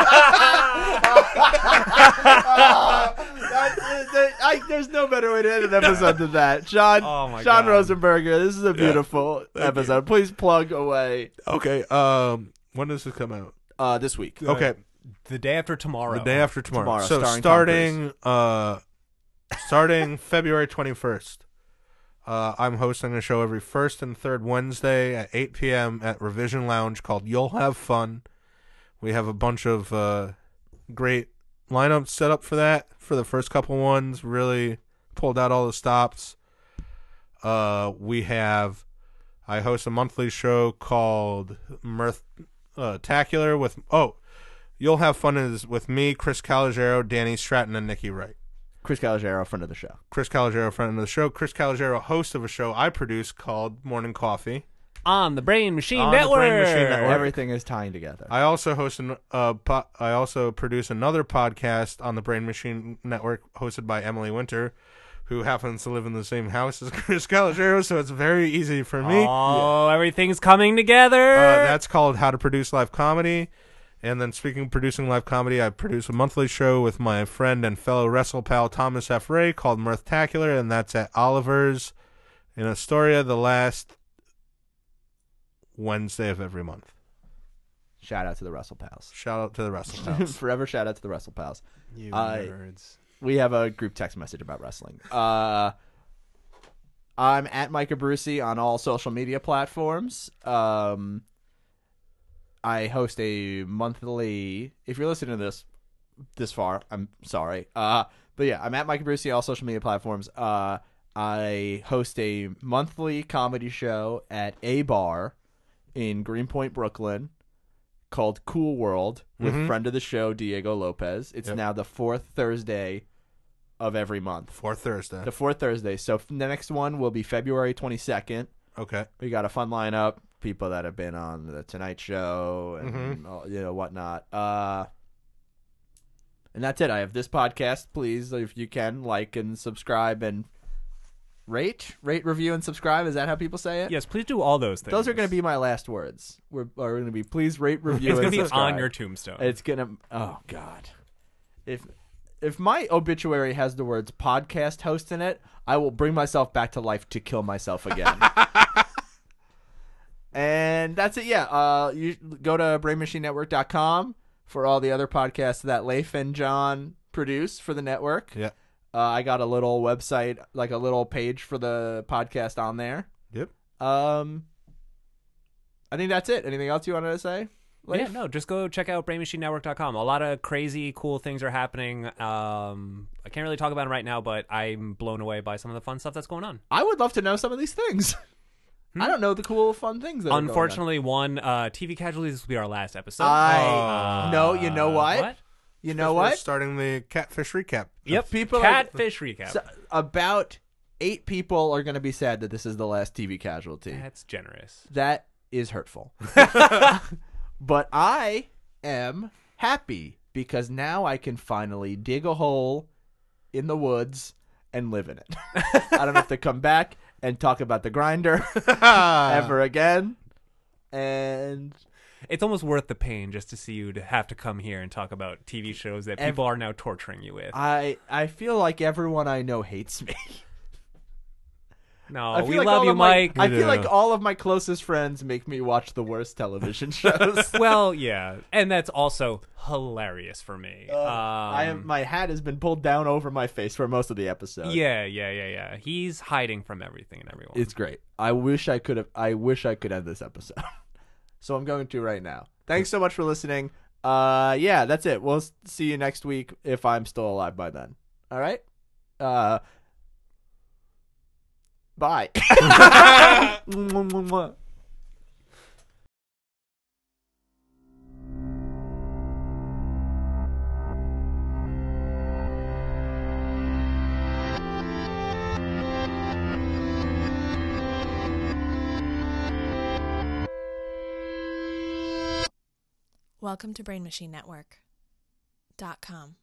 That- that- I- there's no better way to end an episode than that. John, Oh my John God. Rosenberger, this is a beautiful thank episode. Please plug away Okay. Um, when does this come out? uh, this week. Okay, The day after tomorrow. the day after tomorrow. Tomorrow, so starring Tom starting uh, starting February twenty-first. Uh, I'm hosting a show every first and third Wednesday at eight p.m. at Revision Lounge called You'll Have Fun. We have a bunch of uh, great lineups set up for that. For the first couple ones, really pulled out all the stops. Uh, we have, I host a monthly show called Mirth uh, Tacular with, oh, You'll Have Fun is with me, Chris Calogero, Danny Stratton, and Nikki Wright. Chris Calogero, friend of the show. Chris Calogero, friend of the show. Chris Calogero, host of a show I produce called Morning Coffee. On the Brain Machine On the Network. Brain Machine Network. Everything is tying together. I also host an uh, po- I also produce another podcast on the Brain Machine Network hosted by Emily Winter, who happens to live in the same house as Chris Calogero, so it's very easy for me. Oh, everything's coming together. Uh, that's called How to Produce Live Comedy. And then speaking of producing live comedy, I produce a monthly show with my friend and fellow wrestle pal Thomas F. Ray called Mirthtacular, and that's at Oliver's in Astoria the last Wednesday of every month. Shout out to the Wrestle Pals. Shout out to the Wrestle Pals. Forever shout out to the Wrestle Pals. You I- nerds. We have a group text message about wrestling. Uh, I'm at Micah Brucey on all social media platforms. Um, I host a monthly. If you're listening to this this far, I'm sorry. Uh, but yeah, I'm at Micah Brucey on all social media platforms. Uh, I host a monthly comedy show at a bar in Greenpoint, Brooklyn, called Cool World with Mhm. friend of the show Diego Lopez. It's Yep. now the fourth Thursday of every month. For Thursday. The fourth Thursday. So f- the next one will be February twenty-second. Okay. We got a fun lineup. People that have been on the Tonight Show and Mhm. all, you know whatnot. Uh, and that's it. I have this podcast. Please, if you can, like and subscribe and rate, rate, review, and subscribe. Is that how people say it? Yes, please do all those things. Those are going to be my last words. We're are going to be please rate, review, It's and going to be subscribe. on your tombstone. It's gonna. Oh God, if if my obituary has the words podcast host in it, I will bring myself back to life to kill myself again. And that's it. Yeah. Uh, you go to brain machine network dot com for all the other podcasts that Leif and John produce for the network. Yeah. Uh, I got a little website, like a little page for the podcast on there. Yep. Um, I think that's it. Anything else you wanted to say? Leif? Yeah, no, just go check out brain machine network dot com. A lot of crazy, cool things are happening. Um, I can't really talk about them right now, but I'm blown away by some of the fun stuff that's going on. I would love to know some of these things. I don't know the cool, fun things that are going on. Unfortunately, one uh, T V Casualties will be our last episode. I Uh, no, you know what? What? You know We're what? starting the Catfish recap. Yep, People are- Catfish recap. So, about eight people are going to be sad that this is the last T V casualty. That's generous. That is hurtful. But I am happy because now I can finally dig a hole in the woods and live in it. I don't have to come back and talk about the grinder ever again. And It's almost worth the pain just to see you to have to come here and talk about T V shows that people are now torturing you with. I I feel like everyone I know hates me. No, I feel we like love all you, of my- Mike. I feel Yeah. like all of my closest friends make me watch the worst television shows. Well, yeah, and that's also hilarious for me. Uh, um, I am, my hat has been pulled down over my face for most of the episode. Yeah, yeah, yeah, yeah. He's hiding from everything and everyone. It's great. I wish I could have. I wish I could end this episode. So I'm going to right now. Thanks so much for listening. Uh, yeah, that's it. We'll s- see you next week if I'm still alive by then. All right. Uh, bye. Welcome to Brain Machine Network dot com.